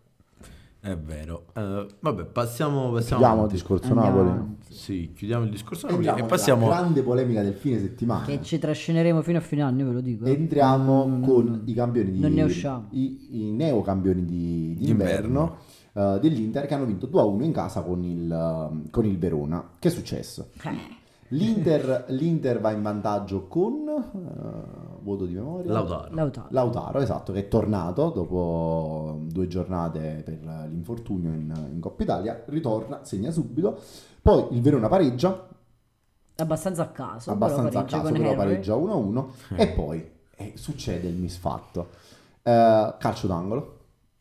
È vero. Eh, vabbè, passiamo, passiamo Chiudiamo il avanti. discorso Andiamo Napoli. avanti. Sì, chiudiamo il discorso Napoli Entriamo e nella passiamo grande polemica del fine settimana. Che ci trascineremo fino a fine anno, io ve lo dico. eh. Entriamo Non- con non- i campioni di non ne usciamo. i, i neocampioni di, di D'inverno. inverno eh, dell'Inter che hanno vinto due a uno in casa con il, eh, con il Verona. Che è successo? Eh, L'Inter, l'Inter va in vantaggio con eh, voto di memoria. Lautaro. Lautaro. Lautaro, esatto, che è tornato dopo due giornate per l'infortunio in, in Coppa Italia, ritorna, segna subito. Poi il Verona pareggia, Abbastanza a caso. abbastanza a però pareggia caso, con però Harry. pareggia uno a uno e poi eh, succede il misfatto. Eh, calcio d'angolo.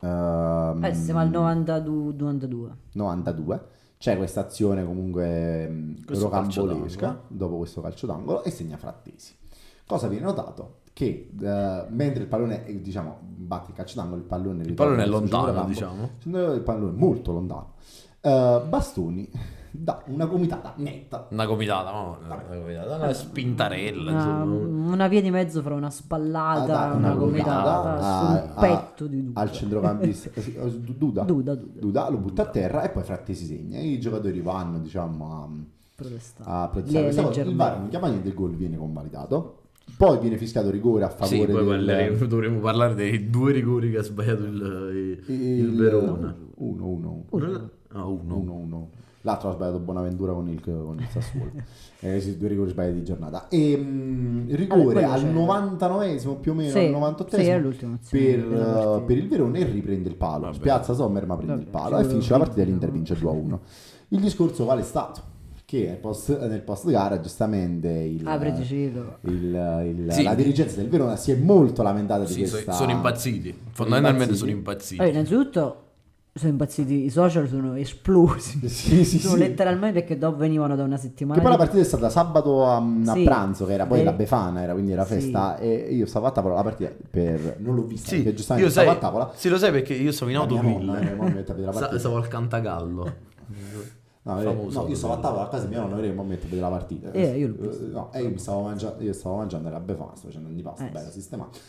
ehm, Eh, siamo al novantadue. novantadue. novantadue. C'è questa azione comunque mh, Questo calcio rocambolesca d'angolo. dopo questo calcio d'angolo e segna Frattesi. Cosa viene notato? Che eh, mentre il pallone, eh, diciamo, batte il calcio d'angolo, il pallone Il ritorna pallone è sul lontano, centrocampo. diciamo. Il pallone è molto lontano. Eh, Bastoni dà una gomitata netta. Una gomitata, no, una gomitata, una spintarella, Una, insomma. una via di mezzo fra una spallata, Ah, una, una gomitata gomitata, sul ah, petto ah, di Duda. al centrocampista eh, sì, eh, Duda. Duda, Duda. Duda lo butta a terra e poi Frattesi segna. I giocatori vanno, diciamo, a, Protestare. a protestare. Le- Questa cosa, il leggermente. VAR non chiama niente, il gol viene convalidato. Poi viene fischiato rigore a favore Sì, poi del, parleremo- dovremo parlare dei due rigori che ha sbagliato il, il, il Verona. uno uno Ah, uno. uno uno L'altro ha sbagliato Bonaventura con il, con il Sassuolo. eh, sì, due rigori sbagliati di giornata. E mm, il rigore quello al c'era. novantanovesimo più o meno, Sì, al sì, novantottesimo è l'ultima azione per, della partita. eh, per il Verona e riprende il palo. Vabbè. Spiazza Sommer ma prende Vabbè, il palo sì, e finisce la partita e sì. l'Inter vince due a uno. Il discorso quale è stato? Che nel post, nel post gara giustamente il, Apri di Ciro. il- il- Sì. la dirigenza del Verona si è molto lamentata di Sì, so- questa... sono impazziti. Fondamentalmente impazziti. sono impazziti. Allora, innanzitutto sono impazziti, i social sono esplosi. Sì, sì, sono sì. letteralmente perché dopo venivano da una settimana. Che poi la di- partita è stata sabato a, a Sì. pranzo, che era poi Eh. la Befana, era, quindi era Sì. festa. E io stavo a tavola la partita per. Non l'ho vista Sì, perché giustamente io stavo sai, a tavola. sì, lo sai perché io stavo in La mia autogrill. nonna, eh, mo mi mette a vedere la Sta- partita. Stavo al Cantagallo. No, eh, famoso no, io stavo a autogrill. tavola a casa mia nonna, e mo mi mette a vedere la partita. Eh, io l'ho visto. Eh, No, e io mi stavo mangiando, io stavo mangiando la Befana, stavo facendo un pasto Eh, bello sì. sistemato.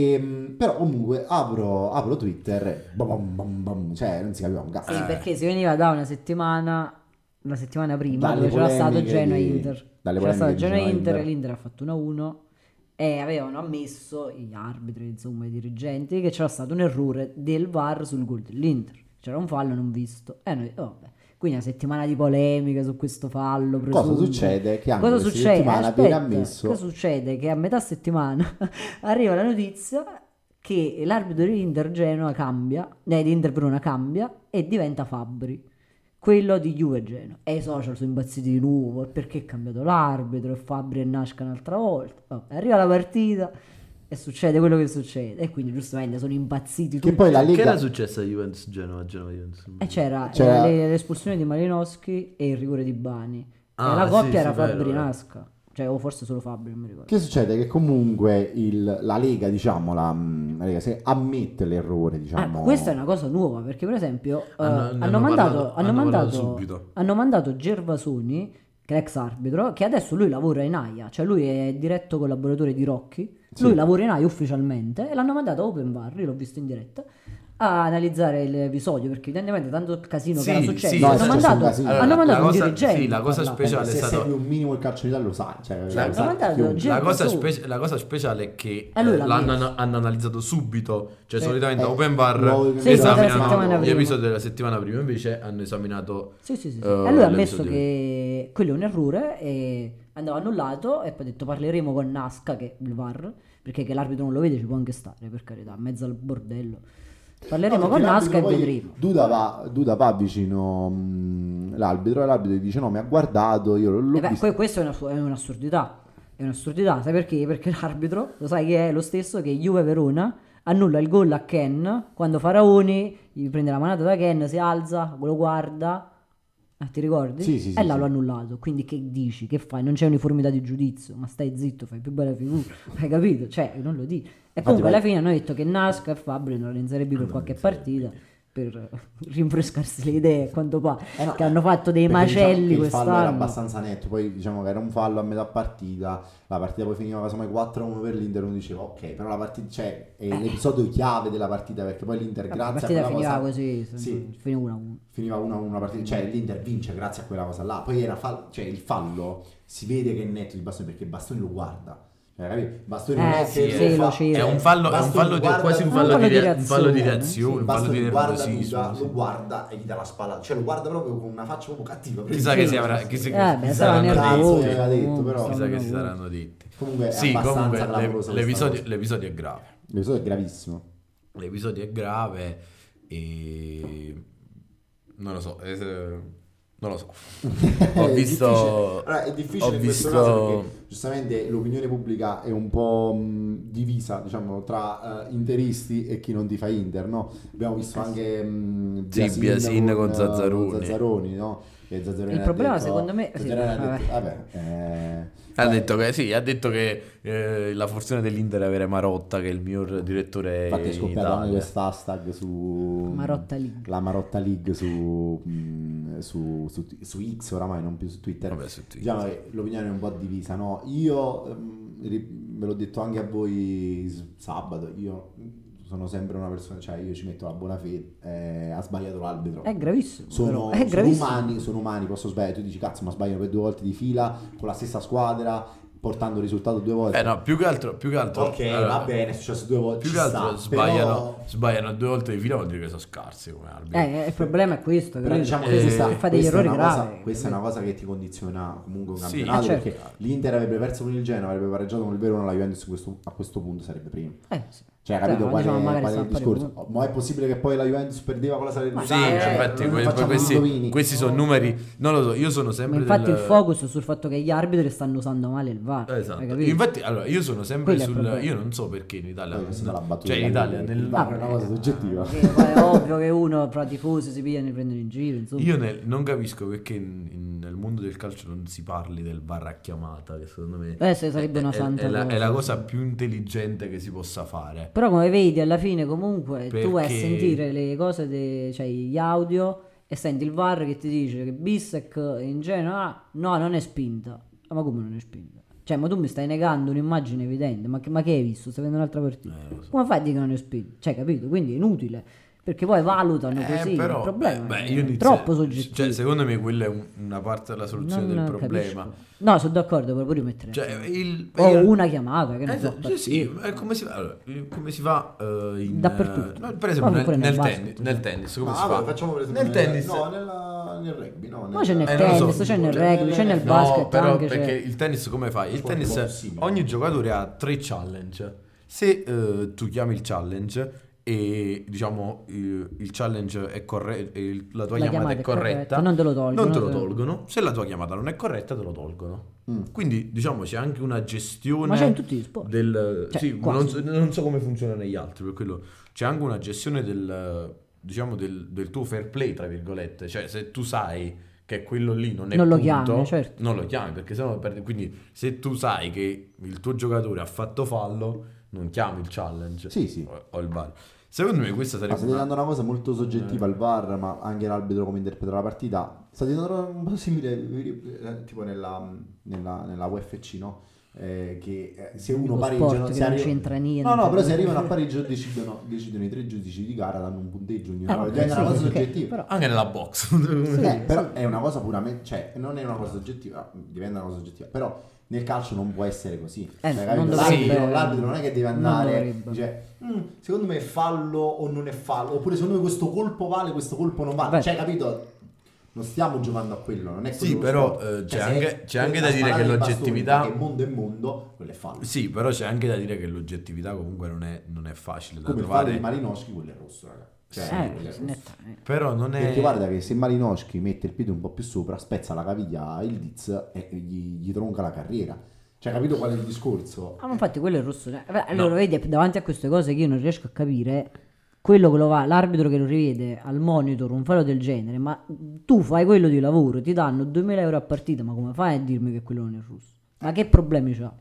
E, però comunque apro, apro Twitter e bam, bam, bam, bam, cioè non si capiva un cazzo. Sì, perché si veniva da una settimana, una settimana prima, Dalle dove c'era stato polemiche Genoa-Inter. di- dalle C'era stato polemiche di Genoa-Inter e Genoa-Inter. l'Inter ha fatto uno a uno e avevano ammesso gli arbitri, insomma, i dirigenti, che c'era stato un errore del V A R sul gol dell'Inter. C'era un fallo non visto. E noi, oh, vabbè. Quindi una settimana di polemiche su questo fallo. Cosa presunto. succede? Che anche Cosa questa succede? settimana Aspetta, viene ammesso. Cosa succede? Che a metà settimana arriva la notizia che l'arbitro di Inter Genoa cambia, eh, di Inter Verona cambia e diventa Fabbri, quello di Juve Genoa. E i social sono impazziti di nuovo, e perché è cambiato l'arbitro e Fabbri e Nasca un'altra volta. Vabbè, arriva la partita e succede quello che succede e quindi giustamente sono impazziti tutti. Che poi la Che Lega era successo a Juventus Genova? Genova Juventus. E c'era, C'era- era le- l'espulsione di Malinowski e il rigore di Bani. Ah, e la sì, coppia sì, era vero, Fabbri vero. Nasca. Cioè, o forse solo Fabbri, non mi ricordo. Che succede? Che comunque il- la Lega, diciamo, la, la Lega se ammette l'errore, Ah, diciamo. questa è una cosa nuova perché, per esempio, eh, Hanno- ne hanno, hanno mandato, parlato- hanno, hanno parlato mandato, subito. hanno mandato Gervasoni, che è l'ex arbitro, che adesso lui lavora in AIA, cioè lui è diretto collaboratore di Rocchi. Sì. Lui lavora in AIA ufficialmente e l'hanno mandato a Open Bar, io l'ho visto in diretta, a analizzare l'episodio, perché evidentemente tanto casino Sì, che era successo, sì, hanno, no, è mandato, successo un casino. hanno Allora, mandato la un cosa- dirigente. sì, la cosa parlare. speciale è se stato- segui un minimo il calcio in Italia lo sai, cioè, La- lo sa mandato chiunque. gente La cosa, su. spe- la cosa speciale è che E lui eh, l'ha l'hanno messo. hanno analizzato subito, cioè Sì. solitamente Eh, Open Bar lo- Sì, della esaminano settimana gli prima. episodi della settimana prima, invece hanno esaminato Sì, sì, sì, sì. eh, E lui ha l'episodio. ammesso che quello è un errore e andava annullato e poi ha detto parleremo con Nasca, che è il V A R, perché che l'arbitro non lo vede ci può anche stare, per carità, in mezzo al bordello. Parleremo No, con perché Nasca e l'arbitro poi- vedremo. Duda va, Duda va vicino mh, l'arbitro e l'arbitro gli dice no, mi ha guardato, io l'ho Eh beh, visto. que- questa è, una, è un'assurdità. È un'assurdità, sai perché? Perché l'arbitro, lo sai che è lo stesso che Juve Verona annulla il gol a Ken quando Faraoni gli prende la manata da Ken, si alza, lo guarda. Ah, ti ricordi? Sì, sì, sì, e là sì. l'ho annullato. Quindi che dici? Che fai? Non c'è uniformità di giudizio, ma stai zitto, fai più bella figura. Hai capito? Cioè, non lo dici. E comunque vai- alla fine hanno detto che Nasca e Fabri non in Serie B per qualche partita per rinfrescarsi le idee, a quanto pare, Eh no, che hanno fatto dei perché diciamo macelli che il fallo era quest'anno. abbastanza netto, poi diciamo che era un fallo a metà partita, la partita poi finiva casomai quattro a uno per l'Inter, uno diceva ok, però la partita, cioè è l'episodio chiave della partita, perché poi l'Inter La grazie a partita quella finiva cosa così, sì, finiva uno a uno. finiva uno a uno una partita, cioè l'Inter vince grazie a quella cosa là, poi era fall- cioè il fallo si vede che è netto di Bastoni perché Bastoni lo guarda. Cioè, capito? Bastoni non Eh, è sì, che sì, lo lo fa- cira. È un fallo, è un Bastoni fallo di, guarda- quasi un un fallo, fallo di, di rea- un fallo di reazione, reazione, Sì, un fallo di Bastoni guarda nervosismo. Duda, sì. lo guarda e gli dà la spalla, cioè lo guarda proprio con una faccia proprio cattiva. Chissà che si avrà, chissà che Eh, si beh, sarà saranno nervoso. detti. aveva detto, comunque, però. Chissà sarà che si nervoso. saranno detti. Comunque è Sì, abbastanza comunque le- clamorosa questa l'episodio, cosa. l'episodio è grave. L'episodio è gravissimo. L'episodio è grave e non lo so, eh, non lo so. Ho È visto difficile. Allora, è difficile ho in questo visto- caso perché giustamente l'opinione pubblica è un po' mh, divisa, diciamo, tra eh, interisti e chi non tifa Inter, no? Abbiamo visto anche mh, Sì, Biasin con eh, Zazzaroni. Zazzaroni, no? E Zazzaroni Il ha problema, detto- secondo me- sì, Zazzaroni ha vabbè. detto, vabbè, eh, Ha detto che sì, ha detto che eh, la fortuna dell'Inter è avere Marotta, che è il miglior direttore infatti è in scoppiato anche Italia. questo hashtag su Marotta League. la Marotta League su, mh, su, su, su X oramai, non più su Twitter. Vabbè, su Twitter. Diciamo che l'opinione è un po' divisa, no? Io ehm, ri- ve l'ho detto anche a voi s- sabato, io sono sempre una persona, cioè io ci metto la buona fede, eh, ha sbagliato l'arbitro. È gravissimo. Sono, però, è sono gravissimo. umani, sono umani, posso sbagliare, tu dici cazzo ma sbagliano per due volte di fila con la stessa squadra, portando il risultato due volte. Eh no, più che altro, più che altro Ok, allora, va bene, è successo due volte. più ci che altro sta, sbagliano, però- sbagliano due volte di fila, vuol dire che sono scarsi come arbitri. Eh, il problema è questo. Però capito? diciamo Eh, che questa, che fa degli questa è errori una cosa, gravi. questa è capito? una cosa che ti condiziona comunque un Sì, campionato, eh, certo. perché l'Inter avrebbe perso con il Genoa, avrebbe pareggiato con il Verona, la Juventus questo- a questo punto sarebbe primo. Eh, sì. Cioè, Cioè, capito ma qual, diciamo, è, magari qual è il sta a pari discorso? punto. Ma è possibile che poi la Juventus perdeva con la Sì, Salernitana? eh, infatti non que- facciamo questi, indovini. questi sono numeri, non lo so, io sono Ma sempre infatti del- il focus è sul fatto che gli arbitri stanno usando male il V A R. hai Esatto. capito? Infatti, allora, io sono sempre Quello è il sul. problema. Io non so perché in Italia. Poi questa è la battuta Cioè, in di Italia, Allegri, nel, il V A R è una cosa soggettiva. Sì, poi è ovvio che uno fra tifosi si pigliano e prendono in giro. Insomma. io nel- non capisco perché in- in- nel mondo del calcio non si parli del V A R a chiamata, che secondo me Eh, se sarebbe una è, santa è la, cosa. è la cosa più intelligente che si possa fare. Però come vedi alla fine comunque tu vai a Perché- sentire le cose, de- cioè gli audio e senti il V A R che ti dice che Bissek in Genoa no, non è spinta. Ah, ma come non è spinta? Cioè, ma tu mi stai negando un'immagine evidente, ma che, ma che hai visto? Stai vedendo un'altra partita? Eh, lo so. Come fai a dire che non è spinta? Cioè, capito? Quindi è inutile. Perché poi valutano Eh, così. però, il problema eh, beh, è io inizio- troppo soggettivo. Cioè, secondo me quella è un- una parte della soluzione Non del problema. capisco. No, sono d'accordo, però pure io metterei. Cioè, il, o io- una chiamata, che ne Eh, so. sì, sì, è come si fa, allora, come si fa eh, in, Dappertutto. eh, no, per esempio Ma nel, pure nel nel basket, tennis, cioè. nel tennis come Ma si vabbè, fa? facciamo per esempio nel nel- tennis no, nella- nel rugby, no, Ma c'è nel Eh, non lo so. tennis, c'è nel Cioè, rugby, c'è nel no, basket però anche. perché C'è. il tennis come fai? Il Sport tennis, un po' simile. ogni giocatore ha tre challenge. Se eh, tu chiami il challenge e diciamo il, il challenge è corretto, la tua La chiamata, chiamata è è corretta, corretta, non te lo tolgono, non te lo se- tolgono. Se la tua chiamata non è corretta, te lo tolgono. Mm. Quindi diciamo c'è anche una gestione Ma c'è in tutti gli sport. del Cioè, sì, quasi. non so, non so come funziona negli altri, per quello c'è anche una gestione del diciamo del, del tuo fair play tra virgolette, cioè se tu sai che quello lì non è Non lo punto, chiami, certo. non lo chiami perché sennò perdi. Quindi se tu sai che il tuo giocatore ha fatto fallo, non chiami il challenge Sì, sì. o, o il V A R. Secondo me questa Ma sarebbe sta diventando una cosa molto soggettiva il V A R, ma anche l'arbitro come interpreta la partita. Sta diventando un po' simile, eh, tipo nella, nella, nella U F C, no? eh, che eh, se uno Lo pareggia sport non che si non arriva... c'entra niente. No, no, però se arrivano a pareggio decidono, decidono i tre giudici di gara, danno un punteggio ognuno. Eh, vabbè, Diventa sì, una cosa ok, soggettiva. però- Anche nella box. Eh, però è una cosa puramente, cioè non è una cosa soggettiva, diventa una cosa soggettiva, però nel calcio non può essere così. Eh, Cioè, non capito? dovrebbe- l'arbitro, l'arbitro non è che deve non andare, dovrebbe. dice, "Mm, secondo me è fallo o non è fallo, oppure secondo me questo colpo vale, questo colpo non vale. Beh. Cioè, capito? Non stiamo giocando a quello, non è quello Sì, lo però, sport. eh, Cioè, c'è se anche- è c'è anche la da dire sparata che dei bastoni, l'oggettività- che mondo è mondo, quello è fallo. Sì, però c'è anche da dire che l'oggettività comunque non è, non è facile da Come il fallo trovare. di Malinowski, quello è rosso, raga. Cioè, Eh, quello è rosso. nettamente. Però non è... Perché guarda che se Malinowski mette il piede un po' più sopra, spezza la caviglia il Diz e gli, gli tronca la carriera. Cioè, capito qual è il discorso? Ah, ma infatti quello è rosso. Eh, beh, allora vedi, davanti a queste cose che io non riesco a capire, quello che lo va, l'arbitro che lo rivede al monitor, un fallo del genere, ma tu fai quello di lavoro, ti danno duemila euro a partita, ma come fai a dirmi che quello non è rosso? Ma che problemi c'ha?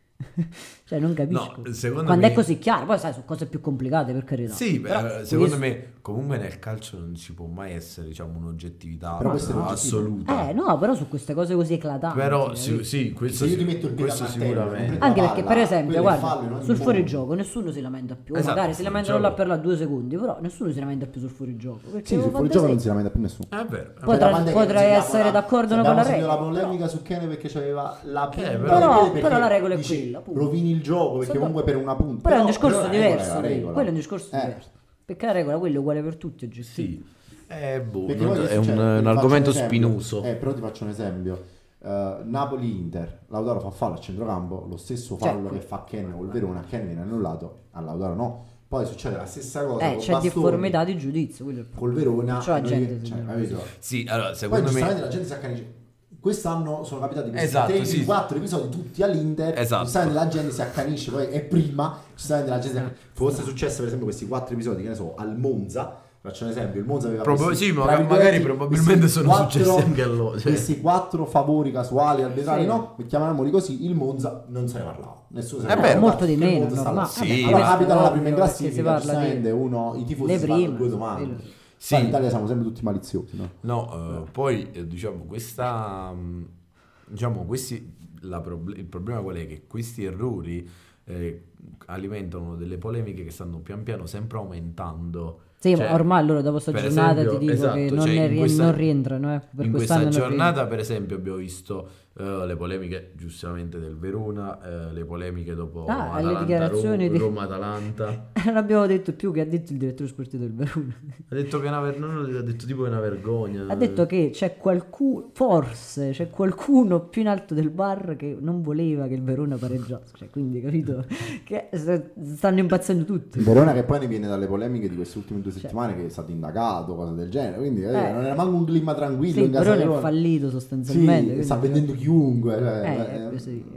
Cioè non capisco. No, secondo quando me- è così chiaro, poi sai, su cose più complicate, per carità. Sì, Però, eh, secondo questo- me comunque nel calcio non ci può mai essere, diciamo, un'oggettività Però questo è l'oggettivo. assoluta. Eh no, però su queste cose così eclatanti. Però eh, sì, sì, questo, Se io ti metto il piede questo a martello, sicuramente. non Anche la perché, palla, per esempio, quello è guarda, fallo in ogni sul modo. fuorigioco nessuno si lamenta più. Esatto, Magari si lamentano là fuorigioco. per là due secondi, però nessuno si lamenta più sul fuorigioco. Perché Sì, lo sul fa fuorigioco da non si sé. lamenta più nessuno. È vero. è Poi vero. tra- Quando è che potrei sentiamo essere la- d'accordo se con la abbiamo sentito regola, la polemica su Kane perché c'aveva la punta però- del però- piede, perché però la regola è dici, quella, appunto. rovini il gioco perché Sì, comunque per una punta. Però è un discorso però la regola è diverso, la quello. regola. quello è un discorso Eh. diverso. Perché la regola quello è uguale per tutti, oggettivo. Sì. Eh, boh, Perché non- poi che è un, succede? un Ti faccio argomento esempio. spinoso. Eh, però ti faccio un esempio. Eh, Napoli-Inter, Lautaro fa fallo a centrocampo, lo stesso fallo Cioè, che fa Ken col Verona, a Ken viene annullato, a Lautaro no. Poi succede la stessa cosa Eh, con c'è Bastoni, difformità di giudizio. Quello è il col Verona. C'è la noi- gente, cioè, signore. capito? Sì, allora, Poi secondo giustamente me... la gente si accanisce. Quest'anno sono capitati questi Esatto, tre, sì. quattro episodi tutti all'Inter. Esatto. Giustamente la gente si accanisce, poi è prima. Giustamente la gente si accanisce. Fosse successo per esempio questi quattro episodi, che ne so, al Monza. Faccio un esempio, il Monza aveva Proba- questi, sì, ma tra magari virgolette, probabilmente questi sono successi anche a loro, cioè. Questi quattro favori casuali arbitrali, Sì. no? Chiamiamoli così, il Monza non se ne parlava. Nessuno se ne È parlava. vero. Molto di Perché il meno, Monza sta normale. là. Sì, allora ma- capita alla ovvio, prima in perché si classifica, parla di- giustamente uno, i tifosi le si fanno prime, due domande. quello. Sì. Sai, in Italia siamo sempre tutti maliziosi, no? No, eh, poi eh, diciamo questa mh, diciamo questi la proble- il problema qual è? Che questi errori eh, alimentano delle polemiche che stanno pian piano sempre aumentando. Sì, Cioè, ma ormai loro dopo sta per giornata esempio, ti dico esatto, che non, cioè, ne in rie- questa- non rientrano. Eh. Per in quest'anno questa non giornata, per esempio, abbiamo visto eh, le polemiche giustamente del Verona, eh, le polemiche dopo Ah, le Atalanta, dichiarazioni Ro- di- Roma-Atalanta. rientrano. Non abbiamo detto più che ha detto il direttore sportivo del Verona. Ha detto che è una ver- non ha detto tipo che è una vergogna. Ha detto che c'è qualcuno, forse c'è qualcuno più in alto del bar che non voleva che il Verona pareggiasse. Cioè, quindi, capito? Che st- stanno impazzendo tutti. Il Verona che poi ne viene dalle polemiche di queste ultime due settimane che è stato indagato, cose del genere, quindi eh, Eh. non era manco un clima tranquillo Sì, il in casa Verona è Verona. fallito sostanzialmente. Sì, quindi- sta vendendo chiunque, cioè, Eh, eh, è così.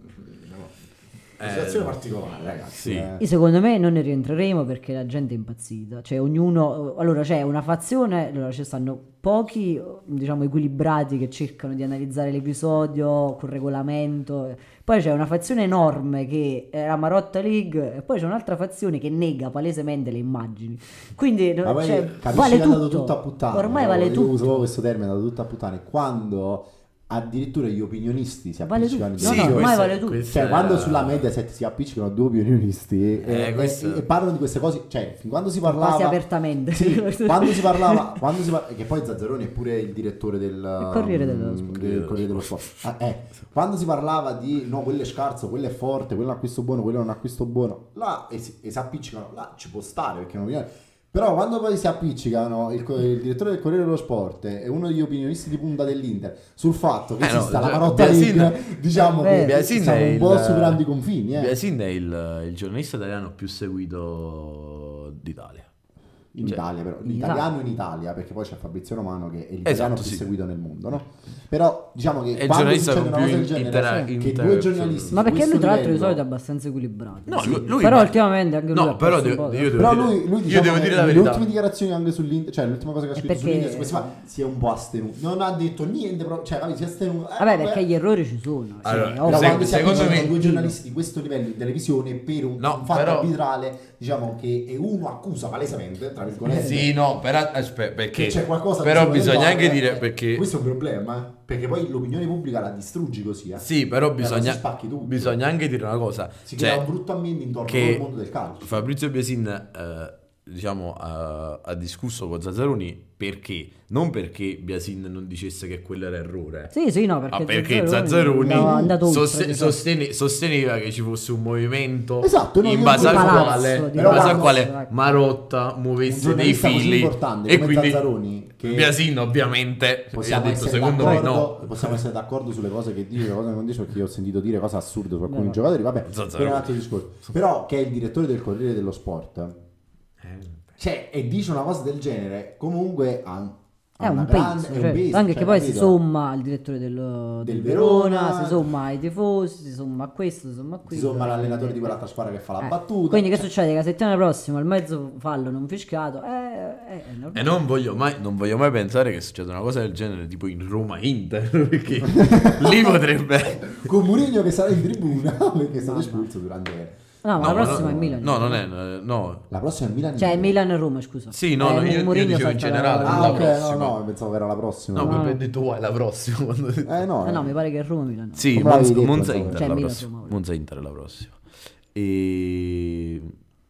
una situazione particolare, ragazzi. sì. eh. Io secondo me non ne rientreremo perché la gente è impazzita, cioè ognuno, allora c'è una fazione, allora ci stanno pochi diciamo equilibrati che cercano di analizzare l'episodio con regolamento, poi c'è una fazione enorme che è la Marotta League e poi c'è un'altra fazione che nega palesemente le immagini, quindi Ma poi cioè, capisci vale che è andato tutto, tutto a puttana. ormai no? vale Io tutto. uso questo termine, è andato tutto a puttane. Quando addirittura gli opinionisti si Vale appiccicano tutto. in No, no, diretta. ormai questo- vale tutto. questo Cioè, è- quando sulla Mediaset si appiccicano due opinionisti Eh, e, questo- e- e parlano di queste cose, cioè, fin quando si parlava Quasi apertamente. sì, quando si parlava, quando si par- che poi Zazzaroni è pure il direttore del Corriere dello mm, Sport. del Corriere dello Sport. Ah, eh, quando si parlava di no, quello è scarso, quello è forte, quello è un acquisto buono, quello è un acquisto buono, là e si, e si appiccicano, là ci può stare perché è un'opinione. Però quando poi si appiccicano il, il direttore del Corriere dello Sport e uno degli opinionisti di punta dell'Inter sul fatto che Eh no, esista la cioè, Marotta Biasin- League, diciamo Beh, che Biasin stiamo è un po' il- superando i confini. Eh. Biasin è il, il giornalista italiano più seguito d'Italia. In Cioè, Italia però, in l'italiano in Italia, perché poi c'è Fabrizio Romano che è l'italiano Esatto, più sì. seguito nel mondo, no? Però diciamo che È il quando giornalista succede con una cosa più del genere, intera- che inter- due giornalisti Ma di perché questo lui tra l'altro di livello- solito è abbastanza equilibrato. No, Sì. lui- lui- però ma- ultimamente anche lui No, ha però perso un devo- po'. io devo Però dire- lui, lui io diciamo devo che dire la nelle verità. ultime dichiarazioni anche sull'Inter, cioè l'ultima cosa che ha scritto perché- sull'Inter su questi fa- si è un po' astenuto. Non ha detto niente, però, cioè capito, si è astenuto. Eh, Vabbè, perché gli errori ci sono. Cioè, Allora, è Però ovvio. se- quando si secondo appicciano me- due giornalisti di questo livello in televisione per un, No, un fatto però- arbitrale, diciamo che e uno accusa palesemente, tra tra virgolette. Sì, no, però aspetta, perché Che c'è qualcosa però che bisogna secondo me anche è- dire è- perché questo è un problema, eh, perché poi l'opinione pubblica la distruggi così, eh. sì, però E allora bisogna si spacchi tutto. bisogna anche dire una cosa, Si cioè, crea un brutto ambiente intorno che al mondo del calcio. Fabrizio Biasin eh, diciamo ha, ha discusso con Zazzaroni perché non perché Biasin non dicesse che quello era errore. Sì, sì, no, perché, Ah, perché Zazzaroni Zazzaroni andava- andato oltre, soste- diciamo. sostene- sosteneva che ci fosse un movimento Esatto, no, in io- base al di palazzo, quale, di in palazzo, base al quale ecco. Marotta Un muovesse dei giornalista così fili importante e come quindi Zazzaroni, che Biasin ovviamente gli ha possiamo detto essere, secondo me d'accordo, no. possiamo essere d'accordo sulle cose che dice, cose che non dice, perché io ho sentito dire cose assurde su alcuni No. giocatori, vabbè, Zazzaroni. per un altro discorso. Però che è il direttore del Corriere dello Sport, cioè, e dice una cosa del genere, comunque ha, È ha una un grande, peso, è un cioè, peso, anche cioè, che poi si capito? somma al direttore del, del Del Verona, Verona, si somma ai tifosi, si somma a questo, si somma a Si questo. somma l'allenatore di quell'altra squadra che fa la Eh, battuta. Quindi che cioè, succede? Che la settimana prossima il mezzo fallo non fischiato, eh, eh, è normale. E non voglio mai, non voglio mai pensare che succeda una cosa del genere tipo in Roma-Inter, perché lì potrebbe... con Mourinho che sarà in tribuna perché è stato espulso durante No, ma No, la prossima no, è Milan. No, non è... No. la prossima è Milan. Cioè, Milan e Roma, scusa. Sì, no, no, Eh, io- io Mourinho dicevo in salta generale, la- non Ah, la ok, prossima. no, no, pensavo che era la prossima. No, No, mi no. hai detto tu, è la prossima. quando- Eh no, Eh no, eh. mi pare che Roma Milan. Sì, Come l'avevi Monza, detto, Monza insomma. Inter Cioè, la Milan, prossima. Roma. Monza Inter è la prossima. E...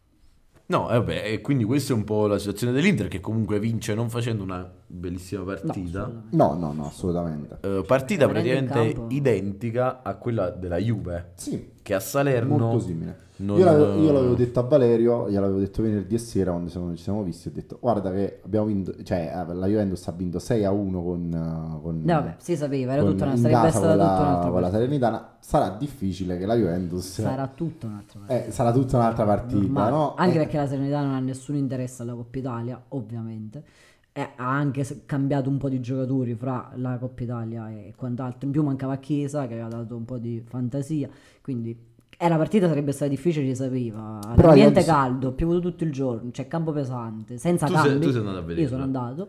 No, eh, vabbè, e quindi questa è un po' la situazione dell'Inter che comunque vince non facendo una bellissima partita. assolutamente. No, no, no, assolutamente. Eh, partita Rimanendo in praticamente campo. identica a quella della Juve, Sì, che a Salerno... molto simile. non- Io, l'avevo, io l'avevo detto a Valerio, gliel'avevo detto venerdì sera quando siamo- ci siamo visti, ho detto guarda che abbiamo vinto, cioè eh, la Juventus ha vinto sei a uno con, eh, con No, vabbè, si sapeva, era con- tutta una, in sarebbe casa stata con tutta la, un'altra con la partita. Salernitana. Sarà difficile che la Juventus Sarà tutta un'altra partita. eh, sarà tutta un'altra partita, Normale. no? Anche Eh, perché la Serenità non ha nessun interesse alla Coppa Italia, ovviamente. E ha anche s- cambiato un po' di giocatori fra la Coppa Italia e quant'altro. In più mancava Chiesa che aveva dato un po' di fantasia. Quindi eh, la partita sarebbe stata difficile, si sapeva. Però L'ambiente io- caldo, piovuto tutto il giorno, c'è campo pesante, senza Tu sei- cambi. tu sei andato a vederla. Io sono andato.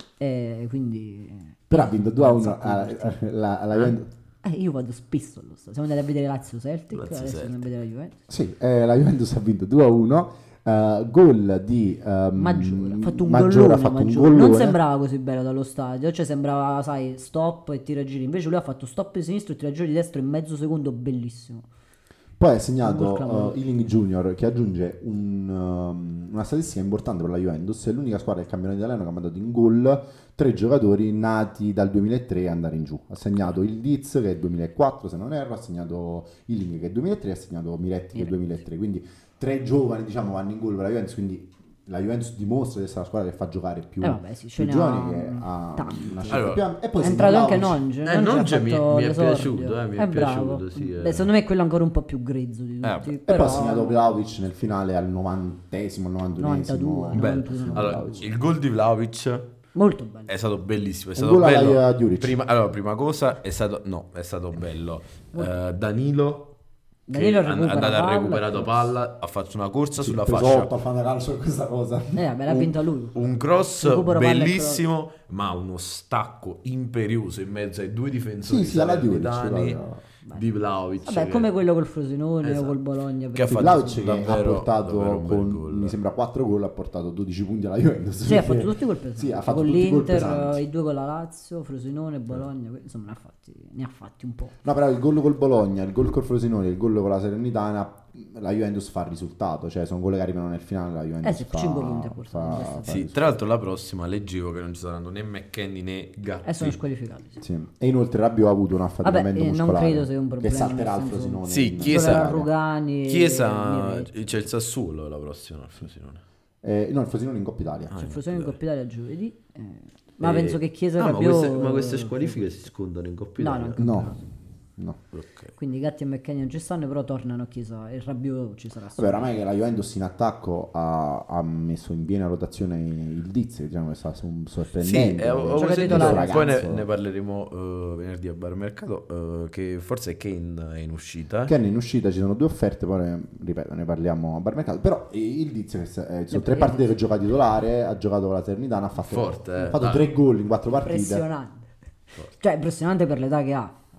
E quindi però ha vinto due a uno sacco di alla, partite. la, la Juventus. eh, io vado spesso allo stadio. Siamo andati a vedere Lazio Celtic, Lazio adesso Celtic. andiamo a vedere la Juventus. Sì, eh, la Juventus ha vinto due a uno. eh, gol di ehm, Maggiore, ha fatto un Maggiore, gollone, ha fatto un Maggiore. Non gollone. sembrava così bello dallo stadio, cioè sembrava, sai, stop e tiragiri. Invece lui ha fatto stop di sinistro e tiragiri di destra in mezzo secondo, bellissimo. Poi ha Un gol segnato clamoroso. uh, Ealing Junior che aggiunge un, um, una statistica importante per la Juventus. È l'unica squadra del campionato italiano che ha mandato in gol tre giocatori nati dal duemilatré a andare in giù. Ha segnato il Diz che è il duemilaquattro se non erro, ha segnato Ealing che è il duemilatré e ha segnato Miretti che è il duemilatré. Quindi tre giovani diciamo vanno in gol per la Juventus, quindi la Juventus dimostra di essere la squadra che fa giocare più, Eh vabbè, sì, ce più ne giovani ha che ha tanti. una scelta Allora, più ampia. E poi È segna entrato anche Vlahovic. Nonge. Eh, Nonge ha Nonge mi- fatto mi è l'esordio. piaciuto, eh, mi è è bravo. piaciuto, sì, eh. Beh, secondo me è quello ancora un po' più grezzo di Eh, tutti. beh. E però... poi ha segnato Vlahovic nel finale al novantesimo, al novantunesimo. novantadue, Bello. novantuno. Allora, il gol di Vlahovic Molto bello. è stato bellissimo, è Un stato gol alla bello. Juric. Prima, allora, prima cosa è stato no, è stato bello. Eh, Danilo Danilo che è recupera andato a palla, recuperare palla, ha fatto una corsa Sì, sulla preso fascia. otto a fare calcio per questa cosa. Eh, vabbè, l'ha vinta lui. Un cross Recupero palla e bellissimo, ma uno stacco imperioso in mezzo ai due difensori Sì, sì, alla Juric, salernitani proprio. di Vlahovic. Vabbè, che- come quello col Frosinone Esatto. o col Bologna. Che ha Sì, fatto Vlahovic che davvero- ha portato davvero un bel con gol. mi sembra quattro gol, ha portato dodici punti alla Juventus. Sì, ha perché- fatto tutti col pesanti. Sì, ha fatto con tutti i gol l'Inter, pesanti. i due con la Lazio, Frosinone, Bologna. que- Insomma, ne ha fatti, ne ha fatti un po'. No, però il gol col Bologna, il gol col Frosinone, il gol con la Salernitana, la Juventus fa il risultato, cioè sono gol che arrivano nel finale, la Juventus Eh sì, fa, cinque punti a portata, fa- questo fa è Sì, il risultato. tra l'altro la prossima leggevo che non ci saranno né McKennie né Gatti. E sono squalificati. Sì. Sì. E inoltre Rabiot ha avuto un affaticamento Vabbè, eh, non muscolare credo sia un problema, che salterà nel il senso- Frosinone. Sì, in- Chiesa- Giocherà Rugani. e Chiesa Miretti. c'è il Sassuolo la prossima, il Frosinone. Eh, no, il Frosinone in Coppa Italia. C'è il Frosinone in Coppa Italia giovedì. eh, Ma Eh, penso che Chiesa e ah, ma Rabiot... queste, ma queste squalifiche si scontano in Coppa No, Italia? no. No, no. Ok. Quindi Gatti e McKennie non ci stanno, però tornano a Chiesa e Rabiot ci sarà Vabbè, oramai che la Juventus in attacco ha, ha messo in piena rotazione il Diz, che diciamo che sta su- Sì, sorprendendo. eh, ho- ho Gioca sentito- titolare. poi ne, ragazzo. ne parleremo eh, venerdì a Bar Mercato, eh, che forse Kane è in uscita. Che hanno in uscita, ci sono due offerte, poi ne, ripeto, ne parliamo a Bar Mercato. Però il Diz, che s- eh, sono tre partite che gioca titolare, ha giocato con la Salernitana, ha fatto, Forte, eh. ha fatto Dai. tre gol in quattro partite. Impressionante. Cioè, impressionante per l'età che ha.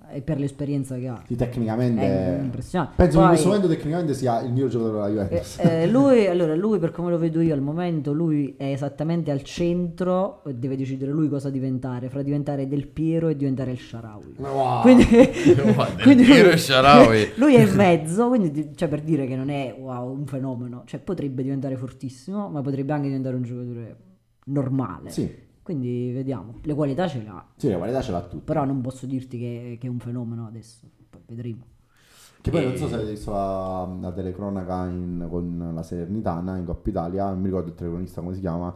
e per l'esperienza che ha. Sì, tecnicamente È impressionante. penso che Poi- in questo momento tecnicamente sia il miglior giocatore della Juventus. Eh, eh, lui, allora, lui per come lo vedo io al momento, lui è esattamente al centro e deve decidere lui cosa diventare, fra diventare Del Piero e diventare il Shaarawy. Wow. Quindi, Del quindi Piero lui, e Shaarawy. lui è in mezzo, quindi di- cioè, per dire che non è wow, un fenomeno, cioè potrebbe diventare fortissimo, ma potrebbe anche diventare un giocatore normale. Sì, Quindi vediamo, le qualità ce le ha, sì, la qualità ce l'ha tutta. però non posso dirti che, che è un fenomeno adesso, poi vedremo. Che poi E- non so se avete visto la, la telecronaca in- con la Salernitana in Coppa Italia, non mi ricordo il telecronista come si chiama,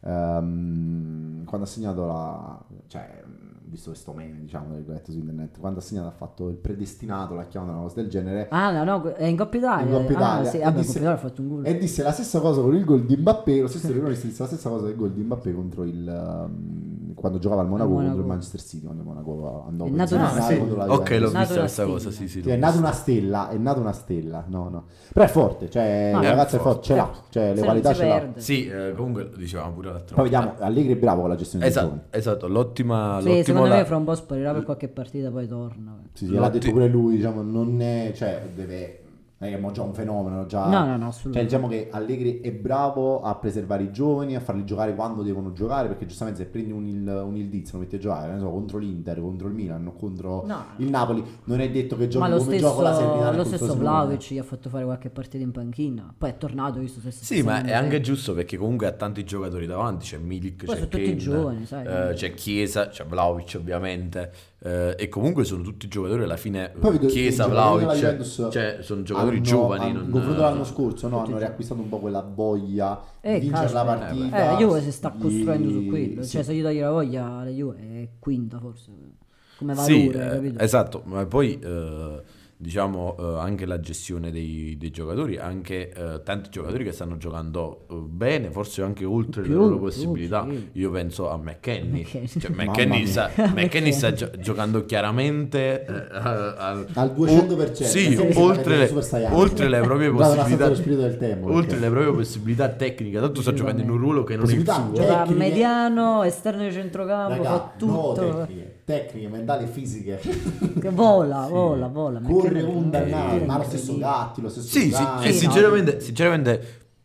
ehm, quando ha segnato la... cioè, visto questo meme, diciamo, tra virgolette, su internet, quando ha segnato ha fatto il predestinato, la chiamano una cosa del genere, Ah no, no, è in Coppa Italia. in Coppa Italia, Ah, sì, e, vabbè, in disse, Coppa Italia ha fatto un gol. e disse la stessa cosa con il gol di Mbappé, lo stesso telecronista disse la stessa cosa del gol di Mbappé contro il... ehm, quando giocava al Monaco, Monaco. contro il Manchester City, quando il Monaco andò È per nato il una- finale sì. contro la Ok, Juventus. l'ho Nato vista una questa cosa, stella. sì, sì. Sì, l'ho è nata vista. una stella, è nata una stella, no, no. Però è forte, cioè, Ah, il è ragazzo è forte. forte, ce l'ha, cioè, Se le non qualità si ce l'ha. perde. Sì, eh, comunque lo dicevamo pure l'altra Poi volta. vediamo, Allegri è bravo con la gestione dei Esatto, giovani. esatto, l'ottima... Sì, l'ottimo secondo la- me fra un po' sparirà per qualche partita, poi torna. Sì, sì, l'ha Lotti- detto pure lui, diciamo, non è, cioè, deve, non è che mo già un fenomeno, già... No, no, no, Cioè, assolutamente. diciamo che Allegri è bravo a preservare i giovani, a farli giocare quando devono giocare, perché giustamente se prendi un, il, un Ildiz lo metti a giocare, non so, contro l'Inter, contro il Milan, o contro No. il Napoli, non è detto che giochi Ma lo come stesso, gioco la Serenità lo nel stesso Frosinone. Vlahovic gli ha fatto fare qualche partita in panchina. Poi è tornato, visto se Sì, ma è anche giusto perché comunque ha tanti giocatori davanti, c'è Milik, Poi c'è sono tutti Kane, giovani, sai. eh, c'è Chiesa, c'è Vlahovic ovviamente, eh, e comunque sono tutti giocatori alla fine, Poi vedo che Chiesa, i giocatori della Vlahovic, Juventus cioè sono giocatori hanno- giovani. hanno- non- in confronto all'anno scorso, no, hanno riacquistato un po' quella voglia Eh, di vincere la caspita. partita. Eh, la Juve si sta di- costruendo su quello. sì. Cioè, se gli togli la voglia, la Juve è quinta forse. Come Sì, valore, eh, capito? esatto, ma poi eh, diciamo eh, anche la gestione dei, dei giocatori, anche eh, tanti giocatori che stanno giocando eh, bene, forse anche oltre Più, le loro più, possibilità. sì. Io penso a McKennie, McKennie. cioè, Mamma McKennie mia. sta, McKennie sta gio- giocando chiaramente eh, a- al- Al duecento per cento. Sì, Perché oltre, il le, Super Saiyan. oltre le proprie Guarda la possibilità, statua dello spirito del tempo, oltre perché- le proprie possibilità tecniche, tanto sta giocando in un ruolo che non è il Possibilità, suo. cioè, Gioca tecniche- mediano, esterno di centrocampo, Raga, fa tutto. no, tecniche, tecniche, mentali e fisiche. Che vola, vola, vola. Corre McKennie un è dannato, ma lo incredibile. stesso Gatti, lo stesso Sì, sì, Zani. e Sì, no. sinceramente, sinceramente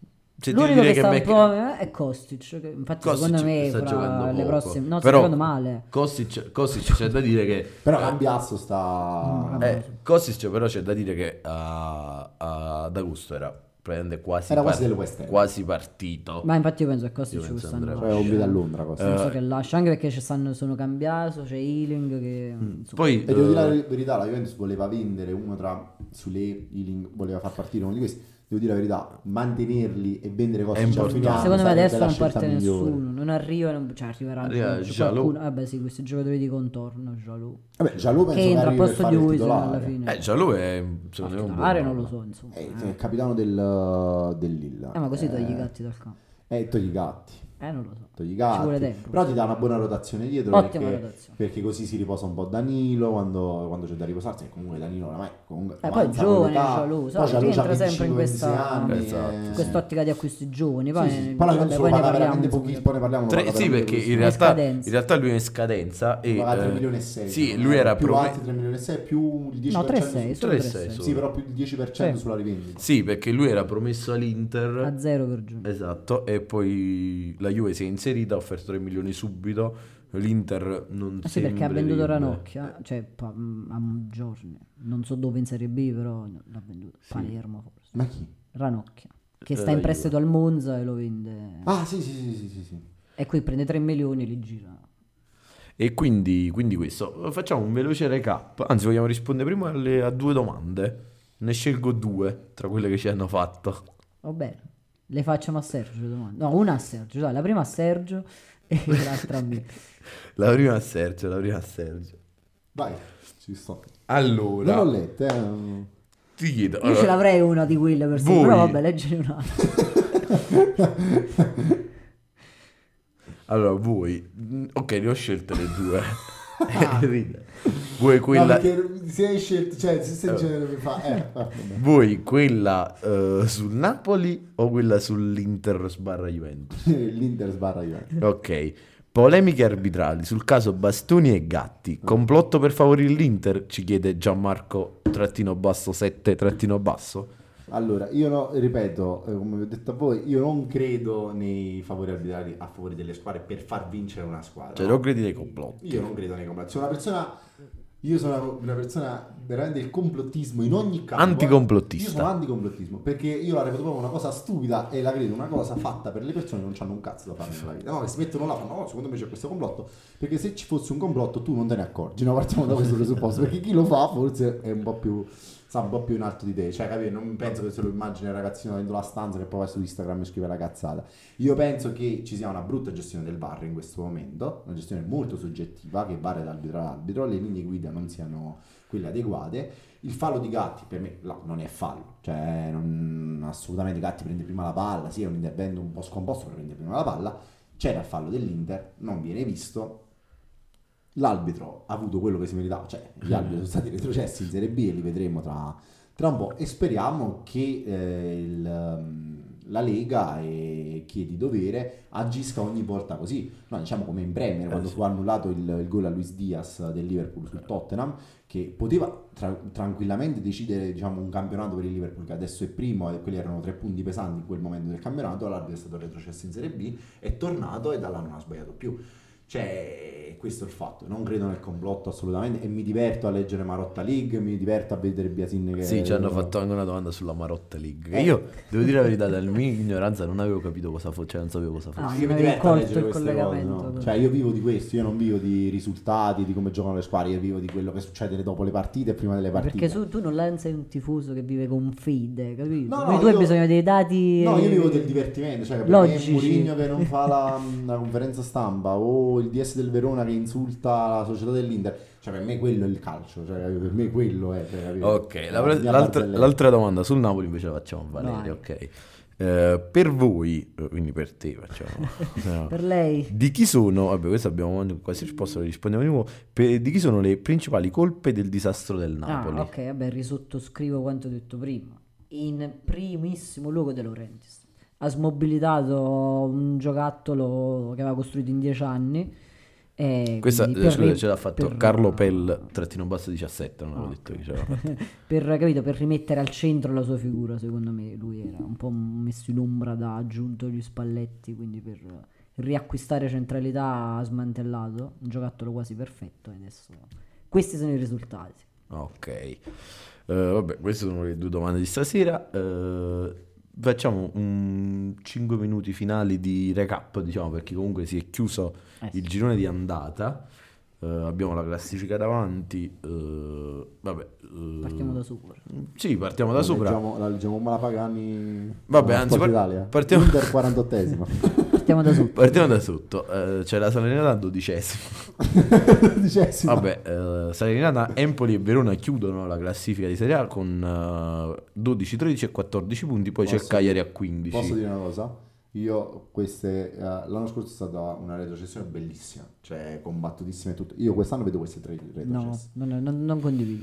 se devo L'unico dire che sta un Mc- po' eh, è Kostic, che infatti Kostic secondo me sta fra giocando le poco. prossime no, sta Però giocando male. Kostic, Kostic c'è da dire che Però Cambiasso sta... Mm, eh, Kostic però c'è da dire che a, a- ad agosto era praticamente quasi, Era quasi del West Ham. quasi partito. Ma infatti io penso che Kostic Io ci penso stanno andrà. Cioè, obblighi a Londra, cosa. penso che lascia, anche perché ci stanno, sono cambiato, c'è Ealing che insomma, Poi E devo dire eh, la verità, la Juventus voleva vendere uno tra Sule, Ealing, voleva far partire uno di questi. Devo dire la verità, mantenerli e vendere cose È importante. secondo me adesso non parte nessuno, non arriva, non, cioè arriverà Arriva ancora, c'è Jalou. qualcuno, vabbè sì, questi giocatori di contorno, Jalou. Vabbè, già lo penso Che entra a arrivi per posto fare di il Huijsen alla titolare. fine. eh, già lui è secondo me un buon Titolare non nome. lo so, insomma. È il capitano del, del Lille. Eh, ma così togli i Eh, gatti dal campo. Eh, togli i gatti. Eh, non lo so. Togli i Ci gatti. vuole tempo. Però ti dà una buona rotazione dietro. Ottima perché, rotazione. perché così si riposa un po' Danilo quando, quando c'è da riposarsi. E comunque Danilo oramai comunque Eh, poi avanza giovane, con l'età. Jalou, Poi sai, Jalou rientra c'ha sempre in venticinque ventisei questa- anni. Esatto, eh. Quest'ottica di acquisti giovani, poi, Sì, sì. ne- Poi la vabbè, Juventus poi lo ne paga parliamo. veramente insomma. pochi, poi ne parliamo. lo Tre- paga sì, veramente perché in pochissimo. realtà, scadenza. in realtà lui è in scadenza e Paga tre eh, milioni e sei. sì, secondo lui me. era più prome- alti tre milioni e sei più il dieci No, per cento. tre sei, su- solo tre tre sei sei. solo. Sì, però più il dieci per cento Sì. sulla rivendita. sì, perché lui era promesso all'Inter. A zero per giugno. Esatto, e poi la Juve si è inserita, ha offerto tre milioni subito, l'Inter non Eh sì, perché ha sembrerebbe. venduto Ranocchia, cioè pa- mm, a giorni, non so dove in Serie B, però l'ha venduto. Palermo forse. Ma chi? Ranocchia, che Eh, sta la in prestito al Monza e lo vende. Ah, sì, sì, sì, sì, sì, sì. E qui prende tre milioni e li gira. E quindi, quindi questo, facciamo un veloce recap, anzi vogliamo rispondere prima alle- a due domande, ne scelgo due tra quelle che ci hanno fatto. Va bene, le facciamo a Sergio le domande. No, una a Sergio, dai, la prima a Sergio e l'altra a me. La prima a Sergio, la prima a Sergio. Vai, ci sto. Allora, Non l'ho letta, eh. ti chiedo, Io allora, ce l'avrei una di quelle per sé, voi- però vabbè, leggene un'altra. allora voi, mm, ok, ne ho scelte le due. Ah. Ride. Vuoi No, quella... perché se hai scelto, cioè, se stai dicendo che mi fa... Eh, vabbè. Vuoi quella eh, sul Napoli o quella sull'Inter sbarra Juventus? L'Inter sbarra Juventus. Ok, Polemiche arbitrali sul caso Bastoni e Gatti. Complotto per favorire l'Inter? Ci chiede Gianmarco trattino basso sette trattino basso. Allora, io no, ripeto, eh, come vi ho detto a voi, io non credo nei favori arbitrali a favore delle squadre per far vincere una squadra. Cioè, no? non credi nei complotti? Io non credo nei complotti. Sono una persona, io sono una persona veramente del complottismo in ogni campo. Anticomplottista. Io sono anticomplotismo perché io la reputo proprio una cosa stupida e la credo una cosa fatta per le persone che non hanno un cazzo da fare nella vita. No, che si mettono là e fanno, no, secondo me c'è questo complotto. Perché se ci fosse un complotto tu non te ne accorgi. No, partiamo da questo presupposto. Perché chi lo fa forse è un po' più... sa un po' più in alto di te, cioè capire, non penso che se lo immagini il ragazzino dentro la stanza che poi va su Instagram e scrive la cazzata. Io penso che ci sia una brutta gestione del V A R in questo momento, una gestione molto soggettiva che varia da arbitro all'arbitro, le linee guida non siano quelle adeguate. Il fallo di Gatti per me no, non è fallo, cioè non, assolutamente Gatti prende prima la palla, sì è un intervento un po' scomposto per prendere prima la palla, c'era il fallo dell'Inter, non viene visto. L'arbitro ha avuto quello che si meritava, cioè gli arbitri sono stati retrocessi in Serie B e li vedremo tra, tra un po' e speriamo che eh, il, la Lega e chi è di dovere agisca ogni volta così, no, diciamo come in Premier eh, quando sì. fu annullato il, il gol a Luis Diaz del Liverpool sul Tottenham, che poteva tra, tranquillamente decidere diciamo un campionato per il Liverpool che adesso è primo e quelli erano tre punti pesanti in quel momento del campionato, l'arbitro è stato retrocesso in Serie B, è tornato e da là non ha sbagliato più. Cioè, questo è il fatto. Non credo nel complotto assolutamente. E mi diverto a leggere Marotta League. Mi diverto a vedere Biasin che. Sì, ci hanno fatto anche una domanda sulla Marotta League. Che eh. io devo dire la verità, dalla mia ignoranza non avevo capito cosa fosse. Cioè, non sapevo cosa fosse. Ah, io mi diverto a leggere queste cose. No? Cioè, io vivo di questo. Io non vivo di risultati, di come giocano le squadre. Io vivo di quello che succede dopo le partite e prima delle partite. Perché su, tu non sei un tifoso che vive con fede, capito? No, no, no, tu hai io... bisogno dei dati. No, io vivo del divertimento. Cioè, per logici. me Mourinho che non fa la, la conferenza stampa o il D S del Verona che insulta la società dell'Inter, cioè per me quello è il calcio, cioè per me quello è, cioè, ok, la, l'altra, l'altra domanda sul Napoli invece la facciamo a Valeria. Ok, uh, per voi, quindi per te facciamo no. Per lei di chi sono, vabbè questo abbiamo quasi risposto, rispondiamo di nuovo, per, di chi sono le principali colpe del disastro del Napoli? Ah, ok, vabbè, risottoscrivo quanto detto prima. In primissimo luogo De Laurentiis ha smobilitato un giocattolo che aveva costruito in dieci anni. Eh, questa per, scusa, ce l'ha fatto per, Carlo Pell trattino basso diciassette, non oh. l'ho detto io, per, capito, per rimettere al centro la sua figura, secondo me lui era un po' messo in ombra da aggiunto gli Spalletti, quindi per riacquistare centralità ha smantellato un giocattolo quasi perfetto e adesso questi sono i risultati. Ok, uh, vabbè, queste sono le due domande di stasera. uh, Facciamo un cinque minuti finali di recap, diciamo, perché comunque si è chiuso eh sì. il girone di andata. Uh, abbiamo la classifica davanti. Uh, vabbè, uh, partiamo da sopra. Sì, partiamo da la sopra. Leggiamo, la leggiamo come la Pagani. Vabbè, anzi, par- Italia. partiamo Inter quarantottesima. Partiamo da sotto. Partiamo da sotto. Uh, c'è la Salernitana dodicesima. dodicesima. Vabbè, uh, Salernitana, Empoli e Verona chiudono la classifica di Serie A con uh, dodici, tredici e quattordici punti. Poi posso, c'è il Cagliari a quindici. Posso dire una cosa? Io queste uh, l'anno scorso è stata una retrocessione bellissima, cioè combattutissima e tutto. Io quest'anno vedo queste tre retrocesse. No, non, non, non condivido.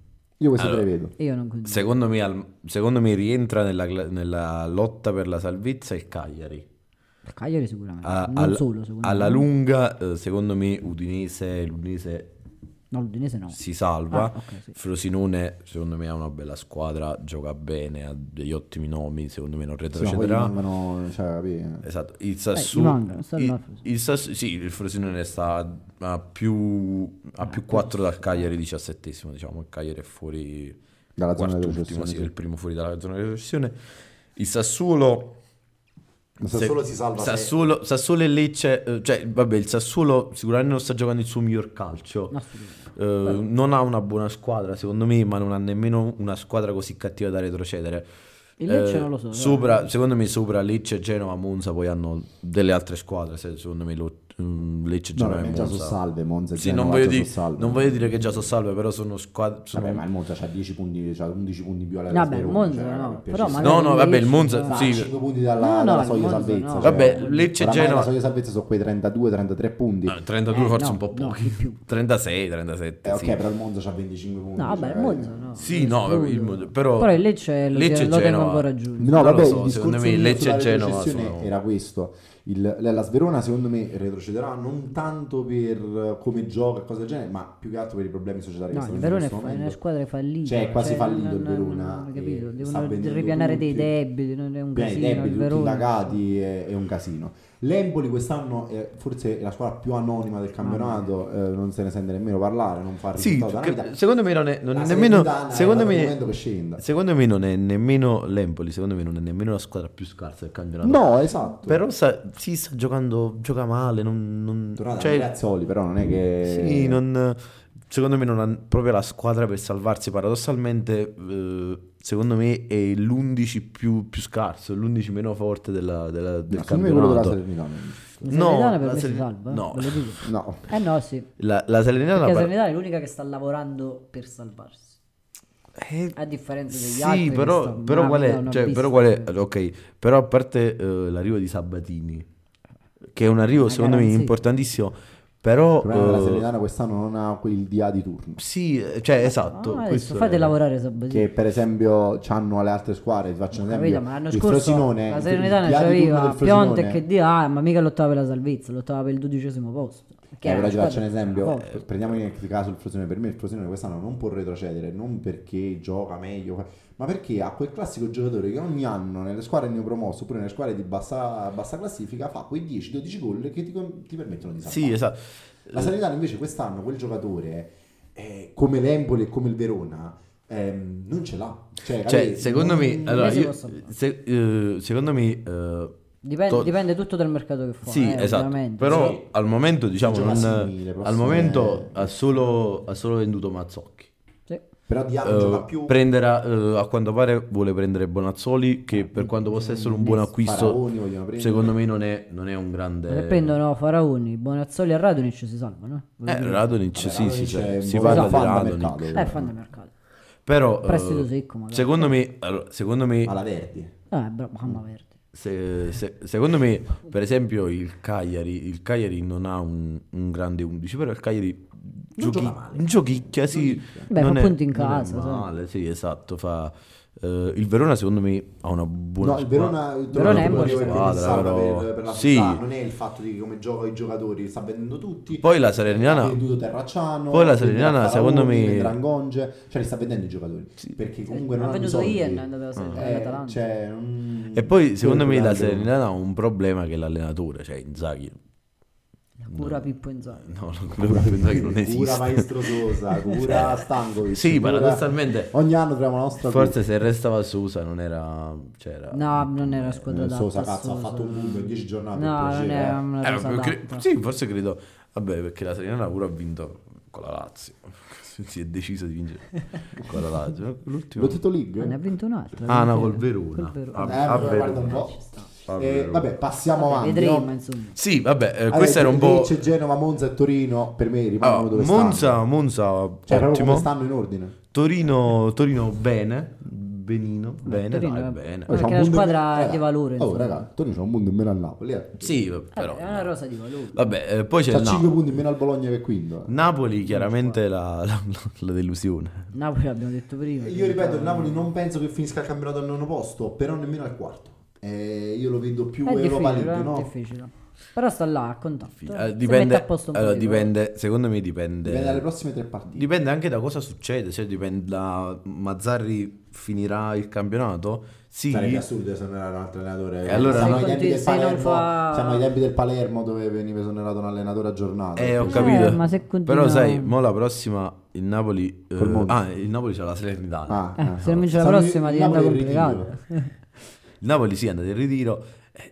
Io queste allora, tre vedo. Io non condivido. Secondo me, al, secondo me rientra nella, nella lotta per la salvezza il Cagliari. Il Cagliari sicuramente. A, non al, solo, secondo alla me. lunga, eh, secondo me Udinese, l'Udinese No, l'Udinese no. si salva. Ah, okay, sì. Frosinone secondo me ha una bella squadra, gioca bene, ha degli ottimi nomi, secondo me non Sì, retrocederà. ma mancano, cioè, esatto. Il Sassuolo, eh, il, il Sassuolo, sì, il Frosinone sta a più a più quattro dal Cagliari, diciassettesimo, diciamo. Il Cagliari è fuori dalla zona di ultimo, sì, sì. è il primo fuori dalla zona di retrocessione. Il Sassuolo Il Sassuolo se, si salva Sassuolo, Sassuolo e Lecce, cioè vabbè, il Sassuolo sicuramente non sta giocando il suo miglior calcio, uh, non ha una buona squadra secondo me, ma non ha nemmeno una squadra così cattiva da retrocedere. Il Lecce uh, non lo so. Sopra, eh. Secondo me sopra Lecce, Genova, Monza poi hanno delle altre squadre, secondo me lo, um, Lecce, Genova no, e Monza. Già Monza. sono salve, Monza e sì, Genova non voglio, già di, sono salve. non voglio dire che già sono salve, però sono squadre... Sono... Vabbè, ma il Monza c'ha dieci punti, c'ha undici punti più alla Vabbè, il Roma, Monza cioè, no, per però no, no, vabbè, il Monza no, sì. cinque punti dalla, no, no, dalla soglia Monza, salvezza. no. Cioè, vabbè, Lecce e Genova... La soglia salvezza sono quei trentadue trentatré punti. Ah, trentadue eh, forse no, un po' no, pochi. di più. trentasei, trentasette. Eh, ok, sì. però il Monza c'ha venticinque punti. No, vabbè, cioè, il Monza no. Sì, no, il Monza, però... Però il Lecce lo, Lecce lo tengo Genova. ancora giù. No, Non vabbè, lo so, il secondo discorso me mio Lecce sulla e Genova retrocessione sono... era questo. Il, la Sverona secondo me retrocede succederà, non tanto per come gioca e cose del genere, ma più che altro per i problemi societari che No, stanno il vivendo Verona in è questo fa- è una momento. squadra fallita. Cioè, è quasi fallito il non- non- Verona, non- capito? e sta Devono vendendo ripianare dei tutti. debiti, non è un Pieni di casino debiti, il tutti Verona. indagati, è, è un casino. L'Empoli quest'anno è forse la squadra più anonima del campionato, eh, non se ne sente nemmeno parlare, non fa Sì, risultato da che- una vita. secondo me non è, non La è nemmeno Salernitana è secondo arrivato il me, momento che scenda. secondo me non è nemmeno l'Empoli, secondo me non è nemmeno la squadra più scarsa del campionato. No, esatto. Però sta, sì, sta giocando, gioca male, non, non Tornata cioè, Andrea Azzoli, però non è che... sì, non, secondo me non ha proprio la squadra per salvarsi. Paradossalmente, eh, secondo me è l'undici più, più scarso, l'undici meno forte della, della- del No, secondo me quello della campionato. Salernitana. La No, Salernitana per la me si Sal- salva, eh, no. ve lo dico. No. Eh no, sì. La, la Salernitana Perché la par- Salernitana è l'unica che sta lavorando per salvarsi. eh, A differenza degli sì, altri. che però, stanno- però Ah, qual io è, non ho cioè, visto. però qual è, ok, però a parte eh, l'arrivo di Sabatini, che è un arrivo Una secondo me garanzia. importantissimo, però Il problema è che la eh, Salernitana quest'anno non ha quel D A di turno. sì, cioè esatto, Ah, adesso questo fate è- lavorare Sabatini. Che per esempio hanno alle altre squadre, ti faccio un esempio, Capito, ma l'anno il scorso Frosinone, la il Salernitana D A di turno c'aveva del Piontek Frosinone- che di ah, ma mica lottava per la salvezza, lottava per il dodicesimo posto. Che Eh, era però una ti faccio un squadra esempio, forte. eh, prendiamo in caso il Frosinone. Per me il Frosinone quest'anno non può retrocedere, non perché gioca meglio, ma perché ha quel classico giocatore che ogni anno nelle squadre neopromosse oppure nelle squadre di bassa, bassa classifica fa quei dieci dodici gol che ti, ti permettono di salvare. sì, esatto. La Salernitana invece quest'anno quel giocatore, eh, come l'Empoli e come il Verona, ehm, non ce l'ha. Cioè, Cioè, capì? secondo Non- me, allora, si io- possono fare. se- eh, secondo me eh, Dipende, to- dipende tutto dal mercato che fa. sì, eh, esatto. ovviamente. Però Sì. al momento, diciamo, Gioca non, simile, al prossime- momento ha solo, ha solo venduto Mazzocchi. Sì. Però Di non Eh, gioca più. prenderà, eh, a quanto pare vuole prendere Bonazzoli, che per quanto possa essere un buon acquisto, Faraoni vogliono prendere. secondo me non è, non è un grande... Se prendono Faraoni, Bonazzoli e Radonic si salvano. Eh, Eh, Radonic, Vabbè, sì, Radonic sì, è cioè, un si po' parla un di fan da Radonic. mercato. eh, fanno il mercato. Però, Prestito eh, secco, magari. secondo me, allora, secondo me, Ma la Verdi. Eh, bravo, mamma verde. se- se- secondo me, per esempio, il Cagliari, il Cagliari non ha un, un grande undici, però il Cagliari Non giochi, gioca male. giochicchia, sì. Beh, non fa è- punti in non è casa, sai. male, sì, esatto, fa... eh, il Verona secondo me ha una buona No, il squadra. Verona, il Verona è quello buona che squadra, pensava però- per, per la sì. società, non è il fatto di come gioca i giocatori, sta vendendo tutti. Poi la Salernitana- ha venduto Terracciano, poi la venderà Salernitana, Faraoni, secondo me- venderà Ngonge, cioè li sta vendendo i giocatori, perché comunque non Ha hanno i venduto soldi. Ian, è andato a- Eh, all'Atalanta. cioè, non- E poi secondo me la quello- Salernitana ha un problema che è l'allenatore, cioè Inzaghi. Cura Pippo Inzaghi. No, quello che Inzaghi non Cura esiste. Maestro Sosa, cura Stankovic. Sì, cura- paradossalmente, Ogni anno troviamo la nostra forse se restava Sosa non era... C'era... No, non era squadra cura. adatta. Sosa cazzo ha Sosa. fatto un punto in dieci giornate. No, per non piacere, era eh. una Eh, cosa cre- adatta. sì, forse credo... Vabbè, perché la Salernitana pure ha vinto con la Lazio. Si è deciso di vincere con la Lazio. L'ultimo... L'Otito League? Ah, ne ha vinto un'altra. Ah, no, vinto- col Verona. col Verona. Ah, Eh, ah, però guarda un po'. Ah, Eh, Verona. vabbè, passiamo Vabbè, avanti. vedremo, no? insomma. Sì, vabbè, eh, Allora, questo era un po'... Lecce, Genova, Monza e Torino per me rimangono Ah, dove Monza, stanno. Monza, Cioè, proprio ottimo. come stanno in ordine. Torino, Torino bene, benino, bene, Torino dai, è- bene. Perché C'ha un la punto squadra in- è raga, di valore, Oh, insomma. raga, Torino c'ha un punto in meno al Napoli. Eh. Sì, Eh, però... è una rosa di valore. Vabbè, eh, poi c'è C'ha il cinque Napoli. punti in meno al Bologna che quinto. eh. Napoli chiaramente la, la, la delusione. Napoli l'abbiamo detto prima. Io ripeto, il Napoli non penso che finisca il campionato al nono posto, però nemmeno al quarto. Eh, io lo vedo più È Europa difficile, League, è no? difficile. Però sta là a contatto. Eh, Si mette dipende, a posto un po' allora, di cose. dipende, secondo me dipende. Dipende dalle prossime tre partite. Dipende anche da cosa succede, cioè dipende da Mazzarri finirà il campionato? Sì. Sarebbe assurdo esonerare un altro allenatore. E allora siamo, no. ai tempi del Se non Palermo, fa- siamo ai tempi del Palermo dove veniva esonerato un allenatore aggiornato. Eh, ho Eh, capito. ma se continua- Però sai, mo la prossima il Napoli eh, Col Monza. ah, il Napoli c'ha la Salernitana. Ah, Eh, se non vince la Stanno- prossima il diventa Napoli è in complicato. ritiro. Il Napoli sì è andato in ritiro. eh,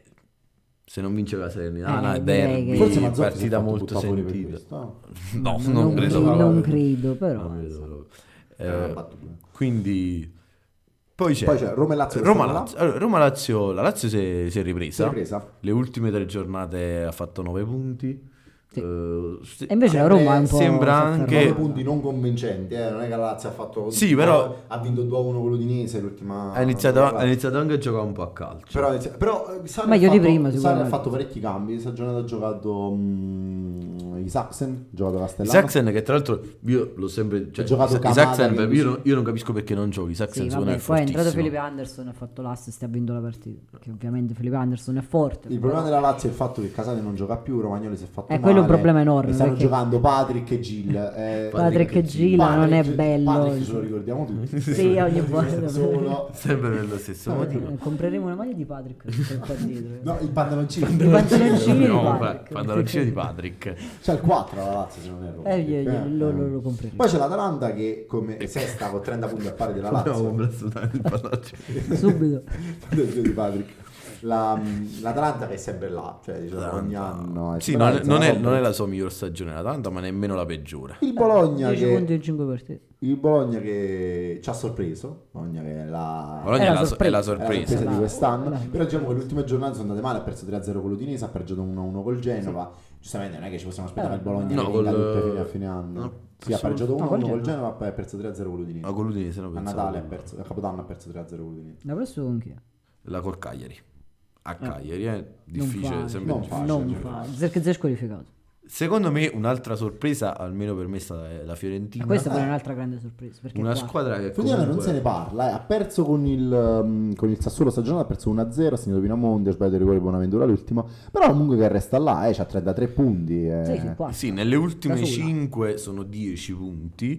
se non vince la Salernitana Eh, è direi derby, che- Forse Mazzotti si è partita fatto molto buttare fuori per sentita. questo. No, non, non, credo. non proprio. credo, però. Non credo proprio. È una Eh, battuta. quindi poi c'è, Poi c'è Roma e Lazio. che Roma, stanno là. Lazio. Allora, Roma Lazio, la Lazio si è, si è ripresa. Si è ripresa. Le ultime tre giornate ha fatto nove punti. Sì. Eh, se- E invece la Sempre- Roma è un po' sembra si è anche- nove fermata. punti non convincenti, eh. Non è che la Lazio ha fatto Sì, però- ha vinto due a uno con l'Udinese l'ultima ha, iniziato, l'ultima- ha iniziato anche a giocare un po' a calcio. Però, però eh, Sarri Meglio ha di fatto- prima, Sarri ha sicuramente. fatto parecchi cambi. Questa giornata ha giocato mm, i Saxen, giocato I Castellano. Saxen che tra l'altro io l'ho sempre cioè, Ho giocato i, i Kamada, Saxen che io, non, dici- io non capisco perché non giochi. I Saxen Sì, secondo me vabbè, è poi è entrato fortissimo. Felipe Anderson e ha fatto l'assist e ha vinto la partita. Perché ovviamente Felipe Anderson è forte. Il problema della Lazio è il fatto che Casale non gioca più, Romagnoli si è fatto Eh, male. quello è un problema enorme, E stanno perché- giocando Patrick e Gil. Eh, Patrick e Gil non è bello. Patrick ce lo ricordiamo tutti. Sì, ogni volta. Solo... Sempre nello stesso motivo. Eh, Compreremo una maglia di Patrick per qua dietro. No, il pantaloncino. I pantaloncini di No, Patrick. pantaloncino di Patrick. C'è il quattro la Lazio se non erro. Eh, io- io- Eh, lo, eh. lo, lo compreremo. Poi c'è l'Atalanta che come sesta con trenta punti a pari della Lazio. No, compra assolutamente il pantaloncino. Subito. Pantaloncino di Patrick. La, L'Atalanta che è sempre là, cioè diciamo, ogni anno. È Sì, sempre non, là, è, non, è, insomma, non è la sua miglior stagione l'Atalanta, ma nemmeno la peggiore. Il Bologna dieci punti che in cinque partite. il Bologna che ci ha sorpreso. Bologna che è la Bologna È è la la, sorpresa. è la è la sorpresa. sorpresa di quest'anno. Dai. Però diciamo che le ultime giornate sono andate male, ha perso tre a zero con l'Udinese, ha perso uno a uno col Genova. Giustamente non è che ci possiamo aspettare Eh, il Bologna no, che col- vinca tutte fino a fine anno. no, Sì, ha pareggiato uno a no, col uno col Genova. Genova, poi ha perso tre a zero con l'Udinese. Ma con l'Udinese no, A pensavo- Natale ha perso, a Capodanno ha perso tre a zero con l'Udinese. La prossima con chi è? La col Cagliari. A Cagliari è Non difficile, fa, sempre non difficile. fa. non fa. Zerche è squalificato. Secondo me un'altra sorpresa, almeno per me, è stata la Fiorentina. Ma questa poi è un'altra grande sorpresa. Perché Una qua- squadra che Fiorentina non comunque... se ne parla, eh. Ha perso con il, um, con il Sassuolo stagionale, ha perso uno a zero, ha segnato Pinamonti, ha sbagliato il rigore Bonaventura l'ultimo, però comunque che resta là, eh, c'ha trentatré punti. Eh. Sì, sì, qua. Sì, nelle ultime Da sola. cinque sono dieci punti,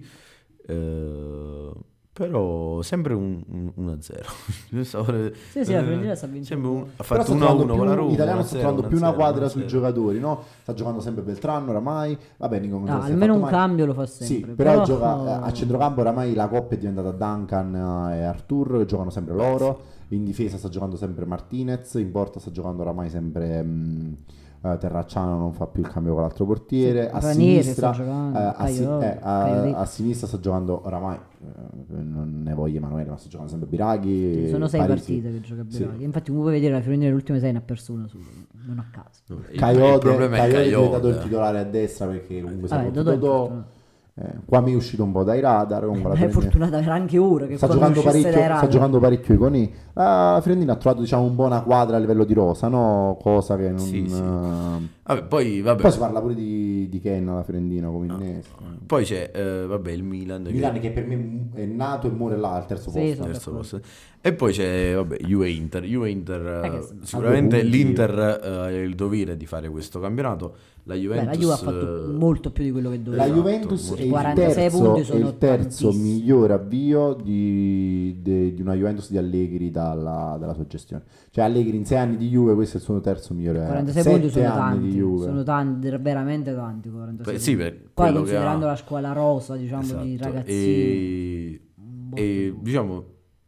eh, però sempre un, un, uno a zero. Sì, sì, la Fiorentina sta vincendo. Sempre un- ha Però fatto sta uno a trovando uno più, con la Roma. l'italiano uno a sta zero, trovando uno a più una zero, uno quadra a sui zero. giocatori, no? Sta giocando sempre Beltrano oramai, vabbè Nico Gonzalez Ah, si è almeno fatto un male. cambio lo fa Sì, sempre. però, gioca, eh, a centrocampo oramai la coppia è diventata Duncan e Artur, che giocano sempre loro, in difesa sta giocando sempre Martinez, in porta sta giocando oramai sempre mh, eh, Terracciano, non fa più il cambio con l'altro portiere, Sì, a Ranieri sinistra sta giocando, eh, a, si- Caio- eh, a- Caio- a sinistra sta giocando oramai, eh, non ne voglio Emanuele, ma sta giocando sempre Biraghi. Sono sei Parisi. partite che gioca Sì. Biraghi. Infatti, come puoi vedere, la Fiorentina nelle ultime sei ne ha perso una sola, non a caso. Il- il Coyote, problema è Coyote è diventato il Coyote. titolare a destra perché comunque si è Vabbè, rotto Dodò è Dodò. fortunato. Eh, qua mi è uscito un po' dai radar. Comunque la Ma è Fiorentina fortunata era anche ora che sta quando giocando, uscisse parecchio, dai sta radar. giocando parecchio con i. La Fiorentina ha trovato diciamo un buona quadra a livello di rosa, no? Cosa che non. Sì, sì. eh, Vabbè, poi, vabbè, Poi si parla pure di, di Ken alla Fiorentina come innesto. poi c'è eh, vabbè, il Milan. che- Milan che per me è nato e muore là al terzo Sì, posto. sono terzo d'accordo. posto. E poi c'è vabbè, Juve Inter. Juve Inter Eh, che eh, sta- sicuramente a due punti. l'Inter eh, ha il dovere di fare questo campionato. La Beh, Juventus, la Juve ha fatto eh, molto più di quello che doveva. La Esatto, Juventus molto è il quarantasei terzo, punti è sono il terzo tantissimi. migliore avvio di, de- di una Juventus di Allegri dalla, dalla sua gestione. Cioè Allegri in sei anni di Juve, questo è il suo terzo migliore. quarantasei Sette punti sono anni tanti, di Juve. sono tanti, veramente tanti. quarantasei Beh, sì, punti. per Poi quello considerando che ha- la scuola rosa, diciamo, di esatto. ragazzini. E, un e botto. diciamo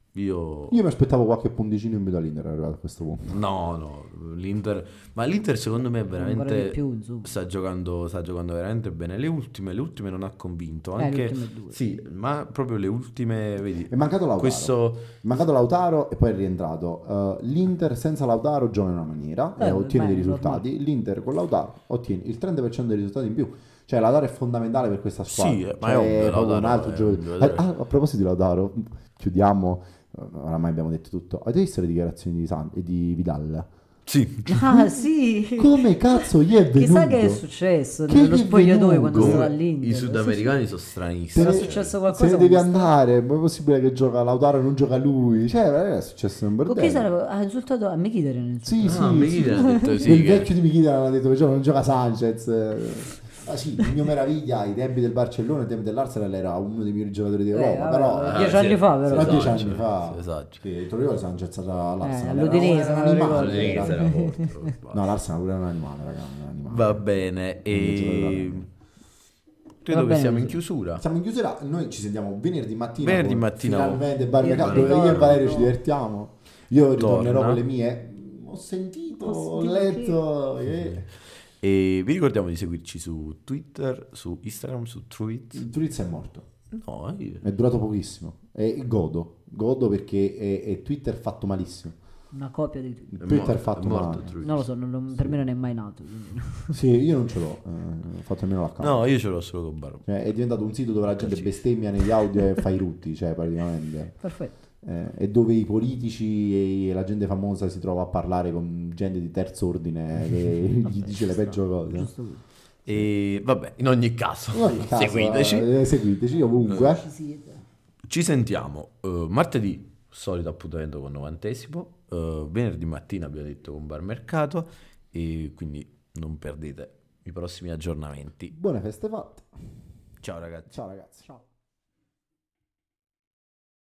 io Io mi aspettavo qualche punticino in più dall'Inter arrivato a questo punto. no, no, l'Inter, ma l'Inter secondo me è Ancora di veramente più, insomma. sta giocando, sta giocando veramente bene. Le ultime, le ultime non ha convinto, Eh, anche le ultime due. sì, ma proprio le ultime, vedi. È mancato Lautaro. Questo È mancato Lautaro e poi è rientrato. Uh, L'Inter senza Lautaro gioca in una maniera Eh, e ottiene beh, dei è risultati. L'Inter con Lautaro ottiene il trenta per cento dei risultati in più. Cioè Lautaro è fondamentale per questa squadra. Sì, ma Cioè, è ovvio, proprio un Lautaro altro è giocatore. un giocatore. Ah, a proposito di Lautaro, chiudiamo. Oramai abbiamo detto tutto. Avete visto le dichiarazioni di, San- di Vidal? sì, Ah, sì. Come cazzo gli è venuto? Chissà che è successo Che nello gli è spogliatoio quando venuto? stava come all'Inter. i sudamericani sono Se stranissimi. Era ne- successo qualcosa Se ne devi con sta- andare, ma è possibile che gioca Lautaro e non gioca lui? Cioè, è successo un Con chi bordello. sarebbe? Ha insultato a Mkhitaryan. Sì, Ah, sì, Mkhitaryan sì. ha detto sì Il che- vecchio di Mkhitaryan ha detto che non gioca Sanchez. Ah sì, il mio meraviglia ai tempi del Barcellona, ai tempi dell'Arsenal era uno dei migliori giocatori d'Europa, vabbè, però eh, dieci anni fa, però. Però Esatto, dieci anni fa. esatto. Sì, il Torino Sanchez era l'Arsenal. Eh, era- all'Udinese, era un me lo animale, ricordo. era- L'Udinese era forte. No, l'Arsenal pure era un animale, raga, un animale. Va bene, Non e giocare credo Va che bene siamo in così. chiusura. Siamo in chiusura, noi ci sentiamo venerdì mattina. Venerdì con mattina finalmente con- Bar Io Mercato, ritorno. dove io e Valerio ci divertiamo. Io ritornerò Torna. con le mie. Ho sentito, ho Ho sentito letto. eh. E vi ricordiamo di seguirci su Twitter, su Instagram, su Tweet. Il Twitter è morto. No, io... È durato pochissimo. E godo. Godo perché è, è Twitter fatto malissimo. Una copia di tutti. Il è Twitter morto, è fatto è morto male. Tweet. Non lo so, non- non- per me non è mai nato. quindi. Sì, io non ce l'ho. eh, ho fatto almeno l'account. No, io ce l'ho solo con Barbo. Cioè, è diventato un sito dove la gente bestemmia negli audio e fa i rutti, cioè praticamente. Perfetto. Eh, e dove i politici e la gente famosa si trova a parlare con gente di terzo ordine che gli dice le peggio cose. Giusto così. E vabbè, in ogni caso, In ogni caso, seguiteci. eh, seguiteci ovunque. Ci siete. Ci sentiamo eh, martedì, solito appuntamento con novantesimo, eh, venerdì mattina abbiamo detto con Bar Mercato, e quindi non perdete i prossimi aggiornamenti. Buone feste fatte. Ciao ragazzi. Ciao ragazzi. Ciao.